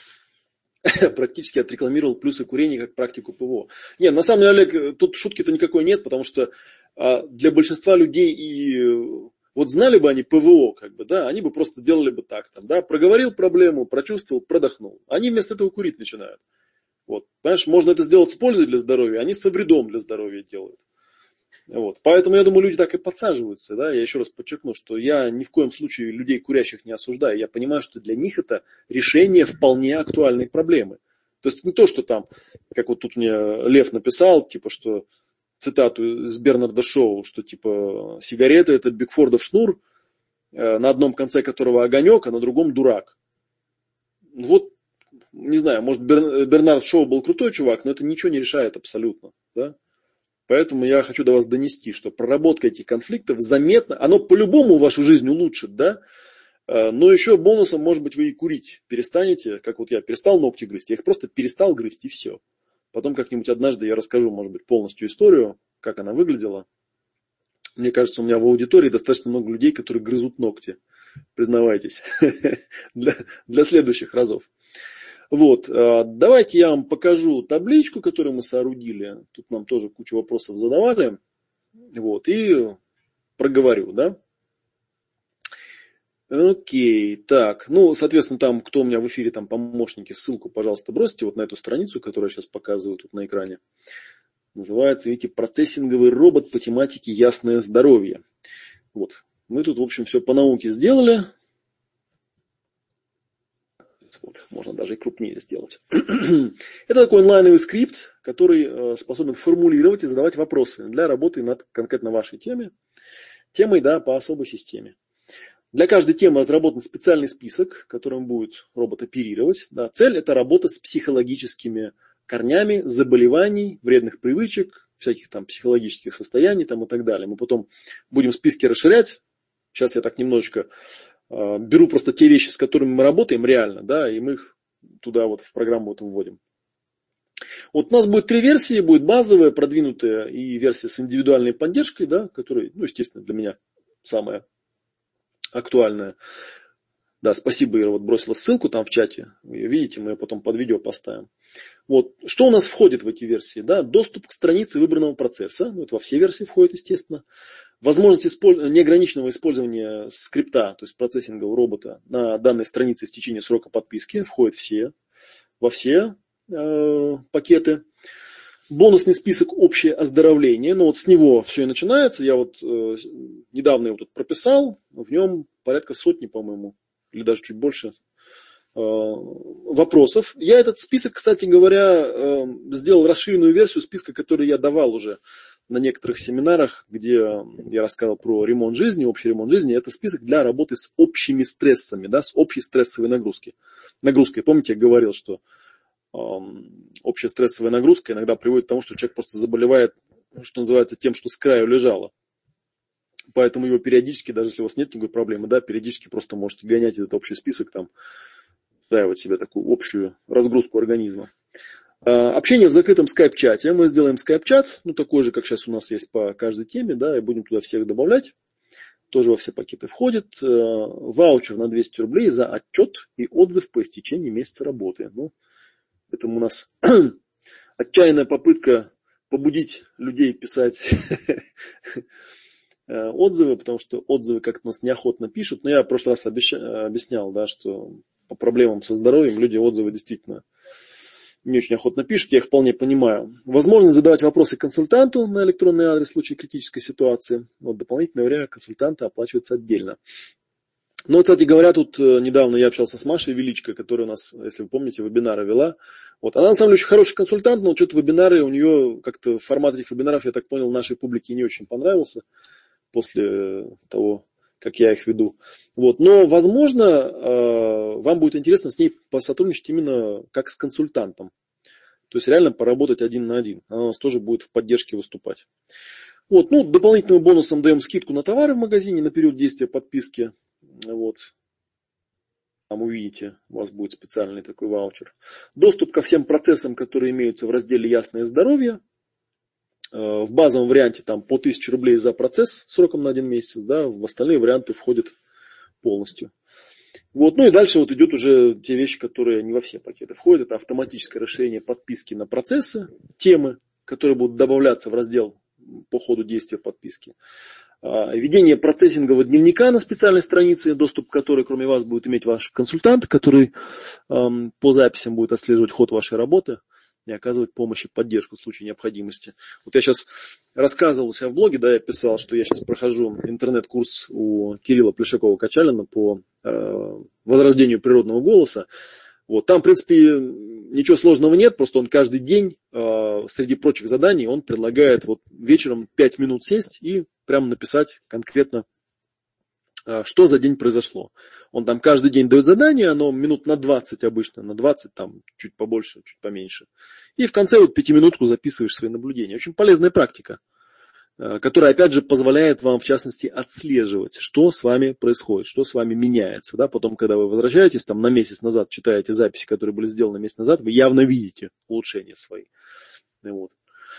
практически отрекламировал плюсы курения как практику ПВО. Не, на самом деле, Олег, тут шутки-то никакой нет, потому что для большинства людей и вот знали бы они ПВО, как бы, да, они бы просто делали бы так, там, да, проговорил проблему, прочувствовал, продохнул. Они вместо этого курить начинают. Вот. Понимаешь, можно это сделать с пользой для здоровья, они со вредом для здоровья делают. Вот. Поэтому, я думаю, люди так и подсаживаются. Да? Я еще раз подчеркну, что я ни в коем случае людей курящих не осуждаю. Я понимаю, что для них это решение вполне актуальной проблемы. То есть не то, что там, как вот тут мне Лев написал, типа, что цитату из Бернарда Шоу, что типа сигарета это Бигфордов шнур, на одном конце которого огонек, а на другом дурак. Вот, не знаю, может Бернард Шоу был крутой чувак, но это ничего не решает абсолютно. Да? Поэтому я хочу до вас донести, что проработка этих конфликтов заметно, оно по-любому вашу жизнь улучшит, да? Но еще бонусом, может быть, вы и курить перестанете, как вот я перестал ногти грызть, я их просто перестал грызть и все. Потом как-нибудь однажды я расскажу, может быть, полностью историю, как она выглядела. Мне кажется, у меня в аудитории достаточно много людей, которые грызут ногти, признавайтесь, для следующих разов. Вот, давайте я вам покажу табличку, которую мы соорудили. Тут нам тоже кучу вопросов задавали. Вот, и проговорю, да. Окей, так, ну, соответственно, там, кто у меня в эфире, там, помощники, ссылку, пожалуйста, бросьте вот на эту страницу, которую я сейчас показываю тут на экране. Называется, видите, процессинговый робот по тематике «Ясное здоровье». Вот, мы тут, в общем, все по науке сделали. Можно даже и крупнее сделать. Это такой онлайновый скрипт, который способен формулировать и задавать вопросы для работы над конкретно вашей темой, да, по особой системе. Для каждой темы разработан специальный список, которым будет робот оперировать. Да. Цель – это работа с психологическими корнями заболеваний, вредных привычек, всяких там психологических состояний там, и так далее. Мы потом будем списки расширять. Сейчас я так немножечко беру просто те вещи, с которыми мы работаем реально, да, и мы их туда вот в программу вот вводим. Вот у нас будет 3 версии, будет базовая, продвинутая и версия с индивидуальной поддержкой, да, которая, ну, естественно, для меня самая актуальная. Да, спасибо, Ира, вот бросила ссылку там в чате. Вы ее видите, мы ее потом под видео поставим. Вот, что у нас входит в эти версии? Да? Доступ к странице выбранного процесса, ну, это во все версии входит, естественно. Возможность неограниченного использования скрипта, то есть процессингового робота на данной странице в течение срока подписки, входит во все пакеты. Бонусный список «Общее оздоровление». Ну, вот с него все и начинается. Я вот недавно его тут прописал. В нем порядка сотни, по-моему, или даже чуть больше вопросов. Я этот список, кстати говоря, сделал расширенную версию списка, который я давал уже на некоторых семинарах, где я рассказывал про ремонт жизни, общий ремонт жизни. Это список для работы с общими стрессами, да, с общей стрессовой нагрузкой. Помните, я говорил, что общая стрессовая нагрузка иногда приводит к тому, что человек просто заболевает, что называется, тем, что с краю лежало. Поэтому его периодически, даже если у вас нет никакой проблемы, да, периодически просто можете гонять этот общий список, там, устраивать себе такую общую разгрузку организма. Общение в закрытом скайп-чате. Мы сделаем скайп-чат, ну, такой же, как сейчас у нас есть по каждой теме, да, и будем туда всех добавлять. Тоже во все пакеты входит. Ваучер на 200 рублей за отчет и отзыв по истечении месяца работы. Ну, это у нас отчаянная попытка побудить людей писать отзывы, потому что отзывы как-то у нас неохотно пишут. Но я в прошлый раз объяснял, да, что по проблемам со здоровьем люди отзывы действительно не очень охотно пишут. Я их вполне понимаю. Возможность задавать вопросы консультанту на электронный адрес в случае критической ситуации. Вот дополнительное время консультанта оплачивается отдельно. Но, кстати говоря, тут недавно я общался с Машей Величко, которая у нас, если вы помните, вебинары вела. Вот. Она на самом деле очень хороший консультант, но что-то вебинары у нее, как-то формат этих вебинаров, я так понял, нашей публике не очень понравился после того, как я их веду. Вот. Но, возможно, вам будет интересно с ней посотрудничать именно как с консультантом. То есть реально поработать один на один. Она у нас тоже будет в поддержке выступать. Вот. Ну, дополнительным бонусом даем скидку на товары в магазине на период действия подписки. Вот. Там увидите, у вас будет специальный такой ваучер. Доступ ко всем процессам, которые имеются в разделе «Ясное здоровье». В базовом варианте там по 1000 рублей за процесс сроком на 1 месяц. Да, в остальные варианты входят полностью. Вот. Ну и дальше вот идут уже те вещи, которые не во все пакеты входят. Это автоматическое расширение подписки на процессы, темы, которые будут добавляться в раздел по ходу действия подписки. Ведение процессингового дневника на специальной странице, доступ к которой, кроме вас, будет иметь ваш консультант, который по записям будет отслеживать ход вашей работы и оказывать помощь и поддержку в случае необходимости. Вот я сейчас рассказывал у себя в блоге, да, я писал, что я сейчас прохожу интернет-курс у Кирилла Плешакова-Качалина по возрождению природного голоса. Вот, там, в принципе, ничего сложного нет, просто он каждый день, среди прочих заданий, он предлагает вот вечером 5 минут сесть и прямо написать конкретно, что за день произошло. Он там каждый день дает задание, оно минут на 20 обычно, на 20 там чуть побольше, чуть поменьше. И в конце вот 5-минутку записываешь свои наблюдения. Очень полезная практика, которая, опять же, позволяет вам, в частности, отслеживать, что с вами происходит, что с вами меняется. Да? Потом, когда вы возвращаетесь, там, на месяц назад, читаете записи, которые были сделаны месяц назад, вы явно видите улучшения свои. Вот.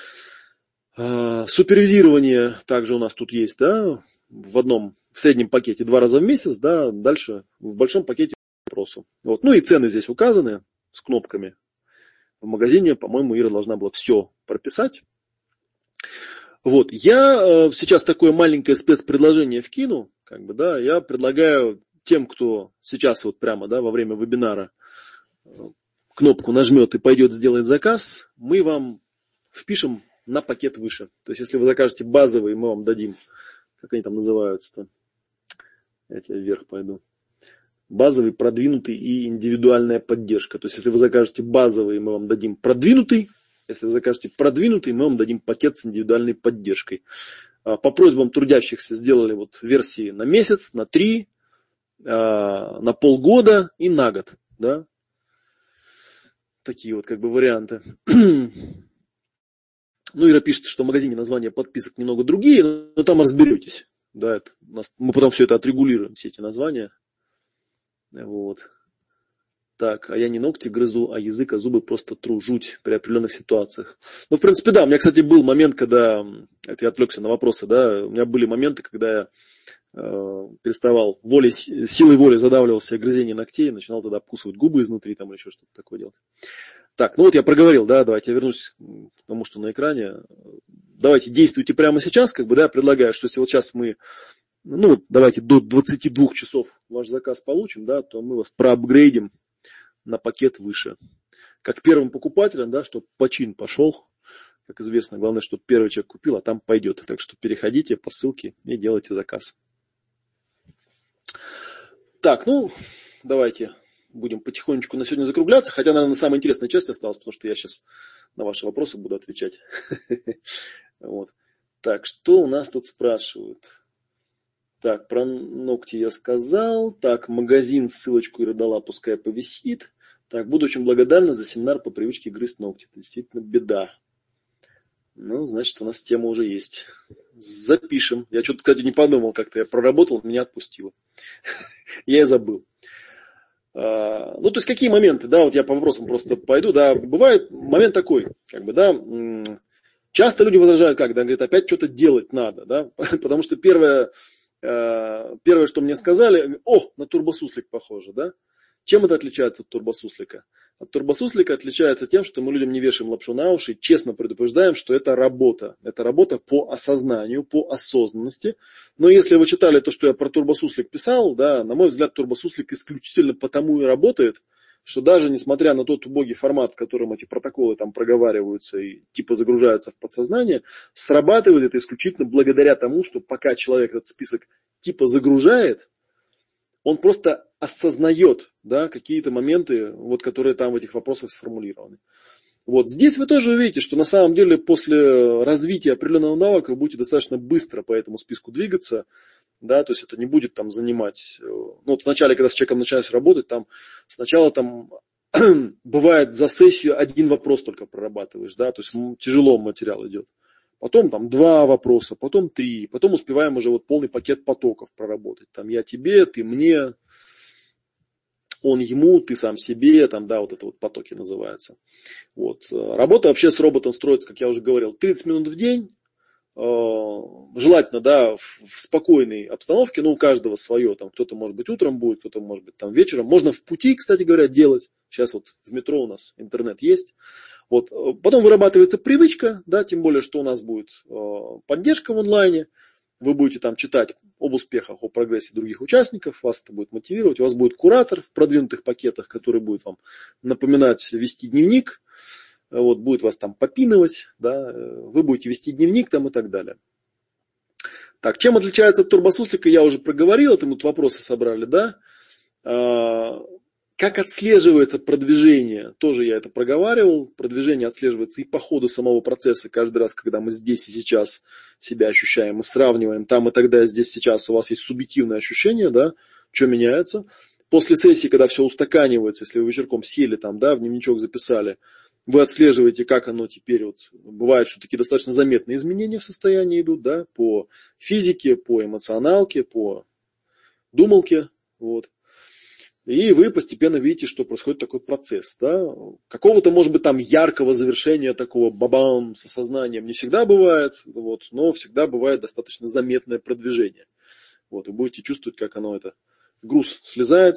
Супервизирование также у нас тут есть, да, в среднем пакете 2 раза в месяц, да, дальше в большом пакете по вопросу. Вот. Ну и цены здесь указаны с кнопками. В магазине, по-моему, Ира должна была все прописать. Вот, я сейчас такое маленькое спецпредложение вкину, как бы, да, я предлагаю тем, кто сейчас вот прямо, да, во время вебинара кнопку нажмет и пойдет сделать заказ, мы вам впишем на пакет выше. То есть, если вы закажете базовый, мы вам дадим, как они там называются-то, я тебе вверх пойду, базовый, продвинутый и индивидуальная поддержка. То есть, если вы закажете базовый, мы вам дадим продвинутый. Если вы закажете продвинутый, мы вам дадим пакет с индивидуальной поддержкой. По просьбам трудящихся сделали вот версии на месяц, на 3, на полгода и на год. Да? Такие вот как бы варианты. Ну, Ира пишет, что в магазине названия подписок немного другие, но там разберетесь. Да, мы потом все это отрегулируем, все эти названия. Вот. Так, а я не ногти грызу, а язык, а зубы просто тру, жуть при определенных ситуациях. Ну, в принципе, да, у меня, кстати, был момент, когда, это я отвлекся на вопросы, да, у меня были моменты, когда я переставал силой воли задавливал себе грызение ногтей, начинал тогда обкусывать губы изнутри там или еще что-то такое делать. Так, ну вот я проговорил, да, давайте я вернусь к тому, что на экране. Давайте действуйте прямо сейчас, как бы, да, предлагаю, что если вот сейчас мы, ну, давайте до 22 часов ваш заказ получим, да, то мы вас проапгрейдим на пакет выше. Как первым покупателям, да, чтобы почин пошел, Как известно, главное, чтобы первый человек купил, а там пойдет. Так что переходите по ссылке и делайте заказ. Так, ну, давайте будем потихонечку на сегодня закругляться. Хотя, наверное, самая интересная часть осталась, потому что я сейчас на ваши вопросы буду отвечать. Вот. Так, что у нас тут спрашивают? Так, про ногти я сказал. Так, магазин, ссылочку Ира дала, пускай повисит. Так, буду очень благодарна за семинар по привычке грызть ногти. Это действительно беда. Ну, значит, у нас тема уже есть. Запишем. Я что-то, кстати, не подумал, как-то я проработал, меня отпустило. Я и забыл. Ну, то есть, какие моменты, да, вот я по вопросам просто пойду, да, бывает момент такой, как бы, да, часто люди возражают, как, да, говорят, опять что-то делать надо, да, потому что первое, что мне сказали, на турбосуслик похоже, да. Чем это отличается от турбосуслика? От турбосуслика отличается тем, что мы людям не вешаем лапшу на уши, честно предупреждаем, что это работа. Это работа по осознанию, по осознанности. Но если вы читали то, что я про турбосуслик писал, да, на мой взгляд, турбосуслик исключительно потому и работает, что даже несмотря на тот убогий формат, в котором эти протоколы там проговариваются и типа загружаются в подсознание, срабатывает это исключительно благодаря тому, что пока человек этот список типа загружает, он просто осознает, да, какие-то моменты, вот, которые там в этих вопросах сформулированы. Вот. Здесь вы тоже увидите, что на самом деле после развития определенного навыка вы будете достаточно быстро по этому списку двигаться. Да, то есть это не будет там занимать. Ну, вот вначале, когда с человеком начинаешь работать, там сначала там бывает за сессию один вопрос только прорабатываешь, да, то есть тяжело материал идет. Потом там 2 вопроса, потом 3, потом успеваем уже вот полный пакет потоков проработать. Там я тебе, ты мне, он ему, ты сам себе, там, да, вот это вот потоки называются. Вот. Работа вообще с роботом строится, как я уже говорил, 30 минут в день. Желательно, да, в спокойной обстановке, но у каждого свое. Там кто-то, может быть, утром будет, кто-то, может быть, там вечером. Можно в пути, кстати говоря, делать. Сейчас вот в метро у нас интернет есть. Вот. Потом вырабатывается привычка, да, тем более, что у нас будет поддержка в онлайне. Вы будете там читать об успехах, о прогрессе других участников, вас это будет мотивировать. У вас будет куратор в продвинутых пакетах, который будет вам напоминать вести дневник. Вот, будет вас там попинывать, да, вы будете вести дневник там и так далее. Так, чем отличается от турбосуслика, я уже проговорил, это мы тут вопросы собрали, да. Как отслеживается продвижение, тоже я это проговаривал. Продвижение отслеживается и по ходу самого процесса, каждый раз, когда мы здесь и сейчас себя ощущаем, мы сравниваем там и тогда, здесь сейчас у вас есть субъективное ощущение, да, что меняется. После сессии, когда все устаканивается, если вы вечерком сели там, да, в дневничок записали, вы отслеживаете, как оно теперь, вот, бывает, что такие достаточно заметные изменения в состоянии идут, да, по физике, по эмоционалке, по думалке, вот. И вы постепенно видите, что происходит такой процесс, да. Какого-то, может быть, там яркого завершения такого бабам с осознанием не всегда бывает, вот, но всегда бывает достаточно заметное продвижение. Вот, и будете чувствовать, как оно это, груз слезает.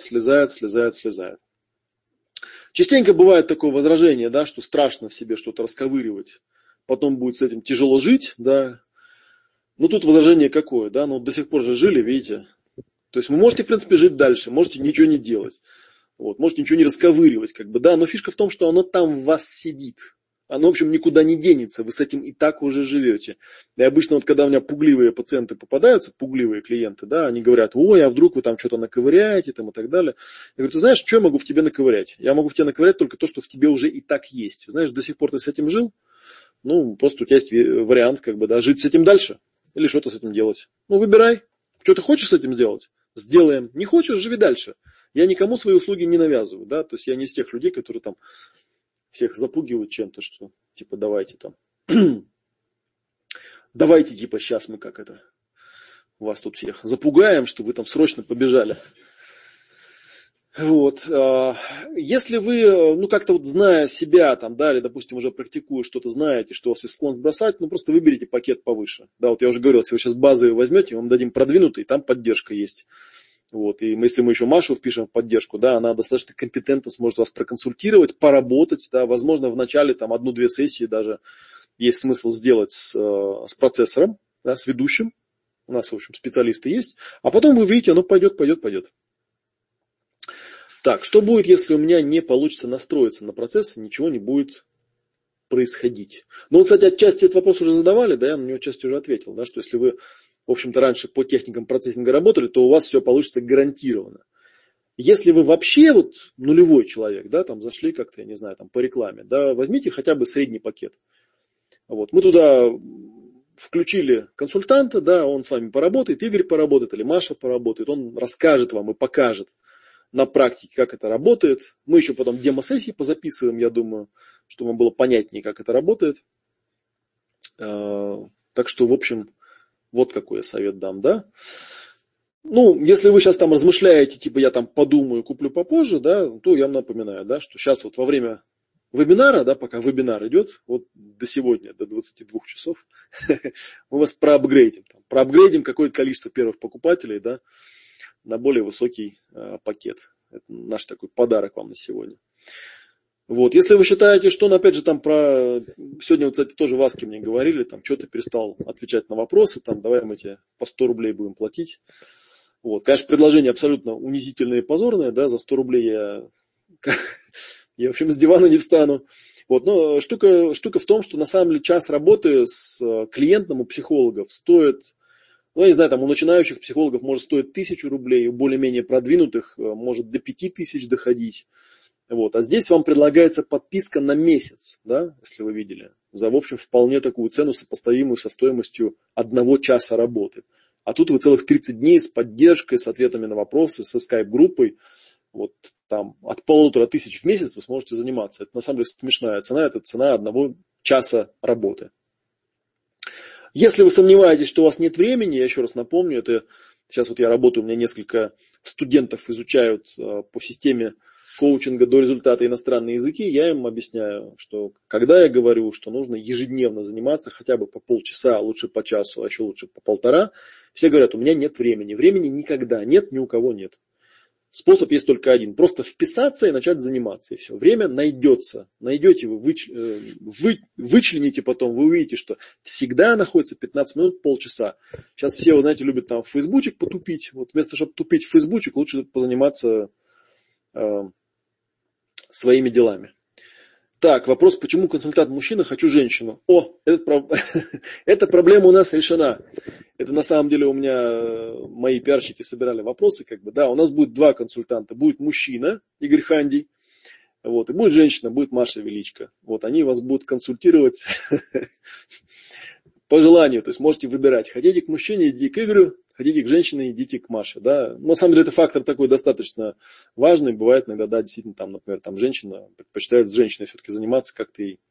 Частенько бывает такое возражение, да, что страшно в себе что-то расковыривать, потом будет с этим тяжело жить, да. Но тут возражение какое, да, ну до сих пор же жили, видите. То есть вы можете, в принципе, жить дальше, можете ничего не делать, вот, можете ничего не расковыривать, как бы, да, но фишка в том, что оно там в вас сидит. Оно, в общем, никуда не денется, вы с этим и так уже живете. И обычно, вот, когда у меня пугливые пациенты попадаются, пугливые клиенты, да, они говорят, ой, а вдруг вы там что-то наковыряете там, и так далее. Я говорю, ты знаешь, что я могу в тебе наковырять? Я могу в тебе наковырять только то, что в тебе уже и так есть. Знаешь, до сих пор ты с этим жил, ну, просто у тебя есть вариант, как бы, да, жить с этим дальше или что-то с этим делать. Ну, выбирай, что ты хочешь с этим делать, сделаем. Не хочешь, живи дальше. Я никому свои услуги не навязываю, да, то есть я не из тех людей, которые там всех запугивают чем-то, что типа давайте там, давайте типа сейчас мы как это, вас тут всех запугаем, что вы там срочно побежали. Вот. Если вы, ну как-то вот зная себя там, да, или допустим уже практикуя что-то, знаете, что у вас есть склонность бросать, ну просто выберите пакет повыше. Да, вот я уже говорил, если вы сейчас базовый возьмете, вам дадим продвинутый, там поддержка есть. Вот, и если мы еще Машу впишем в поддержку, да, она достаточно компетентно сможет вас проконсультировать, поработать, да, возможно, в начале там 1-2 сессии даже есть смысл сделать с процессором, да, с ведущим. У нас, в общем, специалисты есть. А потом вы видите, оно пойдет. Так, что будет, если у меня не получится настроиться на процесс, ничего не будет происходить. Ну, вот, кстати, отчасти этот вопрос уже задавали, да, я на него отчасти уже ответил, да, что если вы, в общем-то, раньше по техникам процессинга работали, то у вас все получится гарантированно. Если вы вообще вот нулевой человек, да, там зашли как-то, я не знаю, там по рекламе, да, возьмите хотя бы средний пакет. Вот, мы туда включили консультанта, да, он с вами поработает, Игорь поработает или Маша поработает, он расскажет вам и покажет на практике, как это работает. Мы еще потом демо-сессии позаписываем, я думаю, чтобы вам было понятнее, как это работает. Так что, в общем, вот какой я совет дам, да. Ну, если вы сейчас там размышляете, типа я там подумаю, куплю попозже, да, то я вам напоминаю, да, что сейчас вот во время вебинара, да, пока вебинар идет, вот до сегодня, до 22 часов, мы вас проапгрейдим какое-то количество первых покупателей, да, на более высокий пакет. Это наш такой подарок вам на сегодня. Вот, если вы считаете, что, ну, опять же, там про... Сегодня, вот, кстати, тоже Васки мне говорили, там, что ты перестал отвечать на вопросы, там, давай мы тебе по 100 рублей будем платить. Вот, конечно, предложение абсолютно унизительное и позорное, да, за 100 рублей я, в общем, с дивана не встану. Вот, но штука в том, что на самом деле час работы с клиентом у психологов стоит, ну, я не знаю, там у начинающих психологов может стоить 1000 рублей, у более-менее продвинутых может до 5000 доходить. Вот, а здесь вам предлагается подписка на месяц, да, если вы видели, за, в общем, вполне такую цену, сопоставимую со стоимостью 1 часа работы. А тут вы целых 30 дней с поддержкой, с ответами на вопросы, со скайп-группой. Вот там от 1500 в месяц вы сможете заниматься. Это на самом деле смешная цена, это цена 1 часа работы. Если вы сомневаетесь, что у вас нет времени, я еще раз напомню, это сейчас вот я работаю, у меня несколько студентов изучают по системе коучинга до результата иностранные языки, я им объясняю, что когда я говорю, что нужно ежедневно заниматься хотя бы по полчаса, лучше по часу, а еще лучше по 1,5, все говорят, у меня нет времени. Времени никогда нет, ни у кого нет. Способ есть только один. Просто вписаться и начать заниматься. И все. Время найдется. Найдете вы, вычлените потом, вы увидите, что всегда находится 15 минут, полчаса. Сейчас все, вы знаете, любят там в фейсбучик потупить. Вот вместо, чтобы тупить в фейсбучик, лучше позаниматься своими делами. Так, вопрос, почему консультант мужчина, хочу женщину. Эта проблема у нас решена. Это на самом деле у меня мои пиарщики собирали вопросы. Да, у нас будет 2 консультанта. Будет мужчина, Игорь Хандий, вот, и будет женщина, будет Маша Величко. Вот, они вас будут консультировать по желанию. То есть можете выбирать. Хотите к мужчине, идите к Игорю. Хотите к женщине, идите к Маше. Да? На самом деле это фактор такой достаточно важный. Бывает иногда, да, действительно, там, например, там женщина предпочитает с женщиной все-таки заниматься, как-то ей,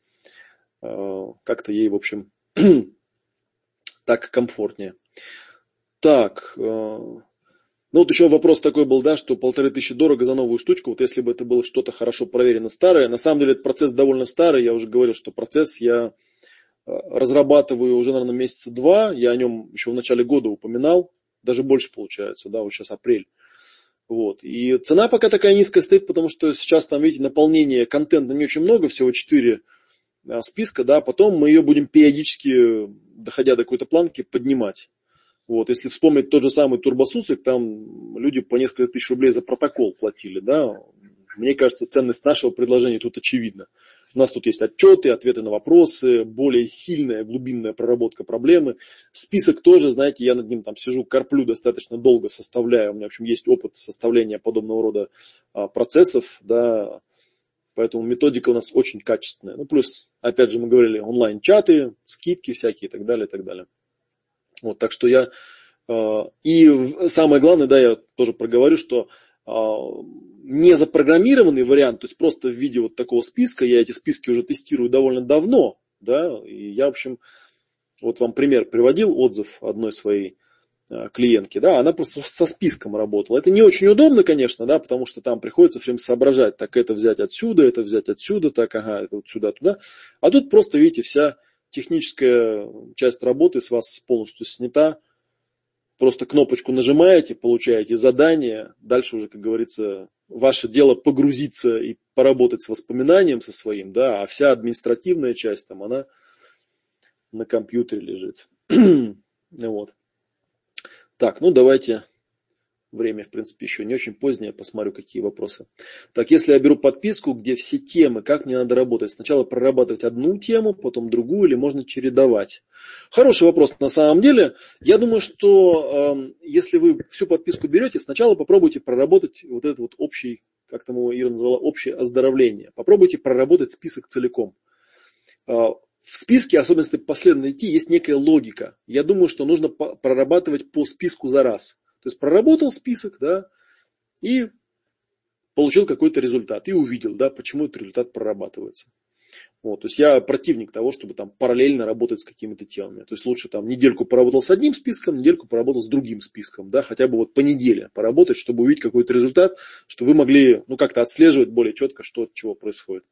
в общем, так комфортнее. Так, ну вот еще вопрос такой был, да, что 1500 дорого за новую штучку. Вот если бы это было что-то хорошо проверено старое. На самом деле этот процесс довольно старый. Я уже говорил, что процесс я разрабатываю уже, наверное, месяца 2. Я о нем еще в начале года упоминал. Даже больше получается, да, вот сейчас апрель. Вот. И цена пока такая низкая стоит, потому что сейчас там, видите, наполнение контента не очень много, всего 4 списка, да, потом мы ее будем периодически, доходя до какой-то планки, поднимать. Вот. Если вспомнить тот же самый турбосуслик, там люди по несколько тысяч рублей за протокол платили, да. Мне кажется, ценность нашего предложения тут очевидна. У нас тут есть отчеты, ответы на вопросы, более сильная глубинная проработка проблемы. Список тоже, знаете, я над ним там сижу, корплю достаточно долго, составляю. У меня, в общем, есть опыт составления подобного рода процессов, да, поэтому методика у нас очень качественная. Ну, плюс, опять же, мы говорили, онлайн-чаты, скидки всякие и так далее, и так далее. Вот, так что я... И самое главное, да, я тоже проговорю, что не запрограммированный вариант, то есть просто в виде вот такого списка, я эти списки уже тестирую довольно давно, да, и я, в общем, вот вам пример приводил, отзыв одной своей клиентки, да, она просто со списком работала. Это не очень удобно, конечно, да, потому что там приходится все время соображать, так это взять отсюда, так, ага, это вот сюда, туда. А тут просто, видите, вся техническая часть работы с вас полностью снята. Просто кнопочку нажимаете, получаете задание. Дальше уже, как говорится, ваше дело погрузиться и поработать с воспоминанием со своим, да, а вся административная часть там, она на компьютере лежит. Вот. Так, ну давайте Время, в принципе, еще не очень позднее. Посмотрю, какие вопросы. Так, если я беру подписку, где все темы, как мне надо работать? Сначала прорабатывать одну тему, потом другую, или можно чередовать? Хороший вопрос на самом деле. Я думаю, что если вы всю подписку берете, сначала попробуйте проработать вот этот вот общий, как там его Ира назвала, общее оздоровление. Попробуйте проработать список целиком. В списке, особенно если последовательно идти, есть некая логика. Я думаю, что нужно прорабатывать по списку за раз. То есть проработал список, да, и получил какой-то результат, и увидел, да, почему этот результат прорабатывается. Вот, то есть я противник того, чтобы там параллельно работать с какими-то темами. То есть лучше там недельку поработал с одним списком, недельку поработал с другим списком, да, хотя бы вот по неделе поработать, чтобы увидеть какой-то результат, чтобы вы могли, ну, как-то отслеживать более четко, что от чего происходит.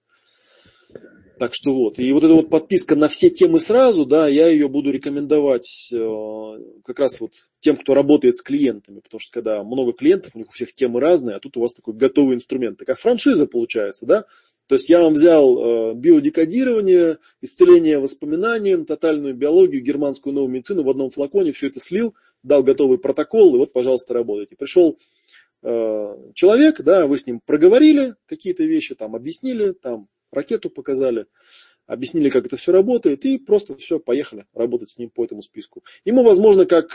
Так что вот, и вот эта вот подписка на все темы сразу, да, я ее буду рекомендовать как раз вот тем, кто работает с клиентами, потому что когда много клиентов, у них у всех темы разные, а тут у вас такой готовый инструмент, такая франшиза получается, да. То есть я вам взял биодекодирование, исцеление воспоминанием, тотальную биологию, германскую новую медицину в одном флаконе, все это слил, дал готовый протокол, и вот, пожалуйста, работайте. Пришел человек, да, вы с ним проговорили какие-то вещи, там объяснили, там ракету показали, объяснили, как это все работает, и просто все, поехали работать с ним по этому списку. Ему, возможно, как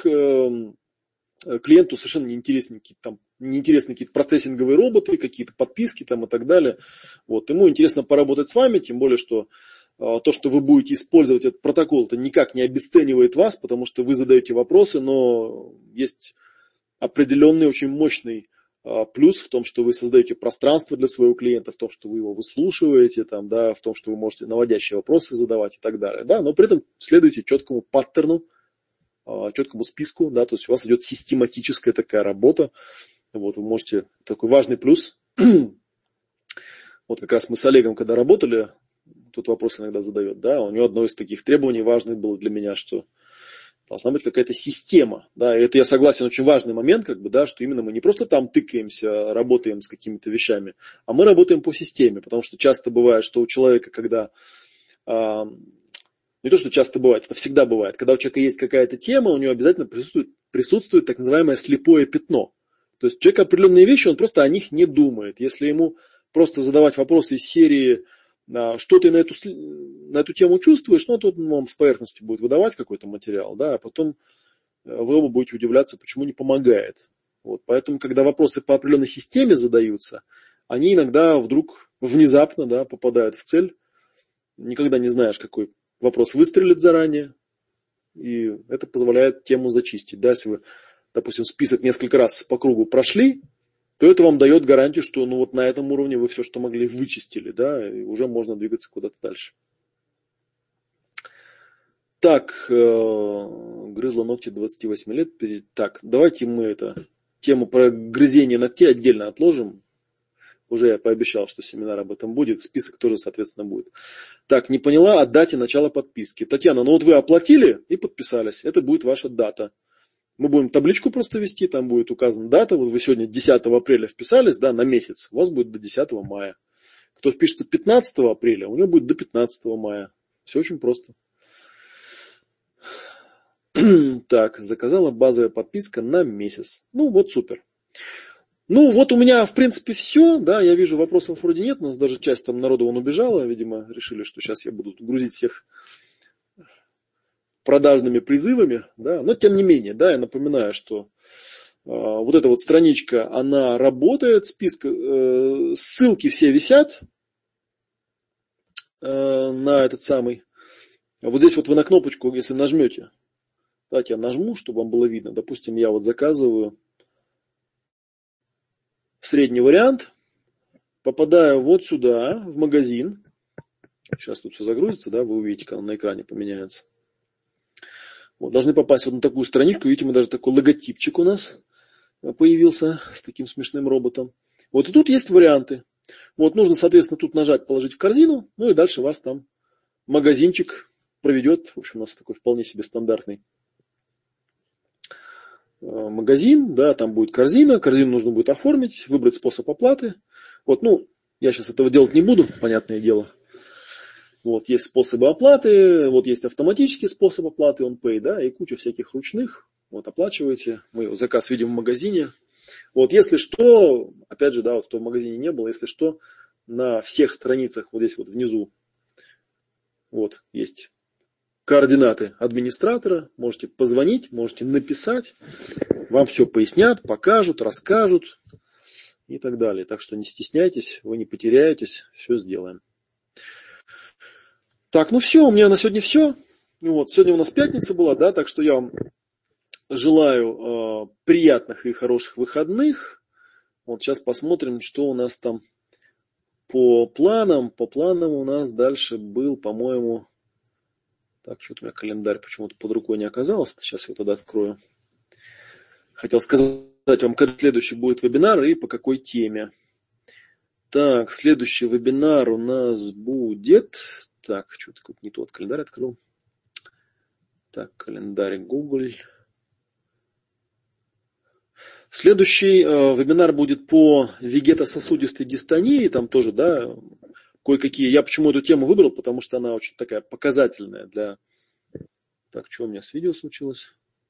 клиенту совершенно неинтересны какие-то процессинговые роботы, какие-то подписки там и так далее. Вот. Ему интересно поработать с вами, тем более, что то, что вы будете использовать этот протокол, это никак не обесценивает вас, потому что вы задаете вопросы, но есть определенный очень мощный плюс в том, что вы создаете пространство для своего клиента, в том, что вы его выслушиваете, там, да, в том, что вы можете наводящие вопросы задавать и так далее. Да, но при этом следуйте четкому паттерну, четкому списку, да, то есть у вас идет систематическая такая работа. Вот, вы можете, такой важный плюс. Вот как раз мы с Олегом, когда работали, тут вопрос иногда задает, да, у него одно из таких требований важных было для меня, что должна быть какая-то система, да, и это, я согласен, очень важный момент, как бы, да, что именно мы не просто там тыкаемся, работаем с какими-то вещами, а мы работаем по системе, потому что часто бывает, что у человека, когда, не то, что часто бывает, это всегда бывает, когда у человека есть какая-то тема, у него обязательно присутствует так называемое слепое пятно, то есть человек определенные вещи, он просто о них не думает, если ему просто задавать вопросы из серии, что ты на эту тему чувствуешь, ну, тут он вам с поверхности будет выдавать какой-то материал, да, а потом вы оба будете удивляться, почему не помогает. Вот, поэтому, когда вопросы по определенной системе задаются, они иногда вдруг внезапно, да, попадают в цель. Никогда не знаешь, какой вопрос выстрелит заранее, и это позволяет тему зачистить. Да, если вы, допустим, список несколько раз по кругу прошли, то это вам дает гарантию, что ну, вот на этом уровне вы все, что могли, вычистили, да, и уже можно двигаться куда-то дальше. Так, грызла ногти 28 лет. Так, давайте мы тему про грызение ногтей отдельно отложим. Уже я пообещал, что семинар об этом будет, список тоже, соответственно, будет. Так, не поняла о дате начала подписки. Татьяна, ну вот вы оплатили и подписались, это будет ваша дата. Мы будем табличку просто вести, там будет указана дата. Вот вы сегодня 10 апреля вписались, да, на месяц. У вас будет до 10 мая. Кто впишется 15 апреля, у него будет до 15 мая. Все очень просто. Так, заказала базовая подписка на месяц. Ну, вот супер. Ну, вот у меня, в принципе, все. Да, я вижу, вопросов вроде нет. У нас даже часть там народу убежала. Видимо, решили, что сейчас я буду грузить всех продажными призывами, да, но тем не менее, да, я напоминаю, что вот эта вот страничка, она работает, ссылки все висят на этот самый, вот здесь вот вы на кнопочку, если нажмете, давайте я нажму, чтобы вам было видно, допустим, я вот заказываю средний вариант, попадаю вот сюда, в магазин, сейчас тут все загрузится, да, вы увидите, как он на экране поменяется. Вот, должны попасть вот на такую страничку. Видите, мы даже такой логотипчик у нас появился с таким смешным роботом. Вот и тут есть варианты. Вот нужно, соответственно, тут нажать, положить в корзину. Ну и дальше вас там магазинчик проведет. В общем, у нас такой вполне себе стандартный магазин. Да, там будет корзина. Корзину нужно будет оформить, выбрать способ оплаты. Вот, ну, я сейчас этого делать не буду, понятное дело. Вот, есть способы оплаты, вот есть автоматический способ оплаты, OnPay, да, и куча всяких ручных. Вот, оплачиваете, мы заказ видим в магазине, Вот, если что, опять же, да, вот кто в магазине не был, если что, на всех страницах вот здесь вот внизу вот есть координаты администратора, можете позвонить, можете написать, вам все пояснят, покажут, расскажут и так далее. Так что не стесняйтесь, вы не потеряетесь, все сделаем. Так, ну все, у меня на сегодня все. Вот, сегодня у нас пятница была, да, так что я вам желаю приятных и хороших выходных. Вот сейчас посмотрим, что у нас там по планам. По планам у нас дальше был, по-моему... Так, что-то у меня календарь почему-то под рукой не оказался. Сейчас я его тогда открою. Хотел сказать вам, когда следующий будет вебинар и по какой теме. Так, следующий вебинар у нас будет... Так, что-то не тот календарь открыл. Так, календарь Google. Следующий вебинар будет по вегетососудистой дистонии. Там тоже, да, кое-какие. Я почему эту тему выбрал, потому что она очень такая показательная для... Так, что у меня с видео случилось?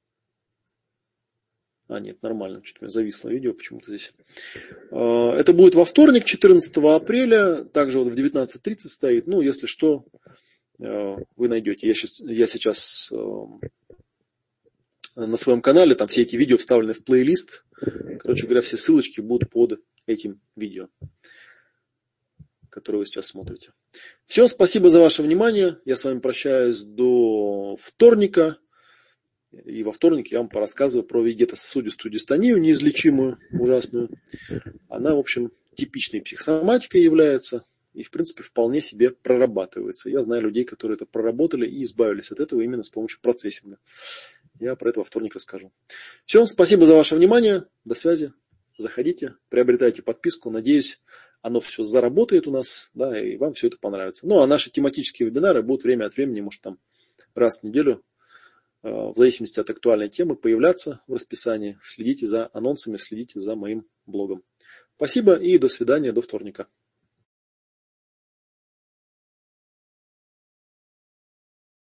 Нет, нормально, что-то у меня зависло видео почему-то здесь. Это будет во вторник, 14 апреля, также вот в 19:30 стоит. Ну, если что, вы найдете. Я сейчас на своем канале, там все эти видео вставлены в плейлист. Короче говоря, все ссылочки будут под этим видео, которое вы сейчас смотрите. Все, спасибо за ваше внимание. Я с вами прощаюсь до вторника. И во вторник я вам порассказываю про вегетососудистую дистонию, неизлечимую, ужасную. Она, в общем, типичной психосоматикой является и, в принципе, вполне себе прорабатывается. Я знаю людей, которые это проработали и избавились от этого именно с помощью процессинга. Я про это во вторник расскажу. Все, спасибо за ваше внимание. До связи. Заходите, приобретайте подписку. Надеюсь, оно все заработает у нас, да, и вам все это понравится. Ну, а наши тематические вебинары будут время от времени, может, там раз в неделю, в зависимости от актуальной темы, появляться в расписании. Следите за анонсами, следите за моим блогом. Спасибо и до свидания, до вторника.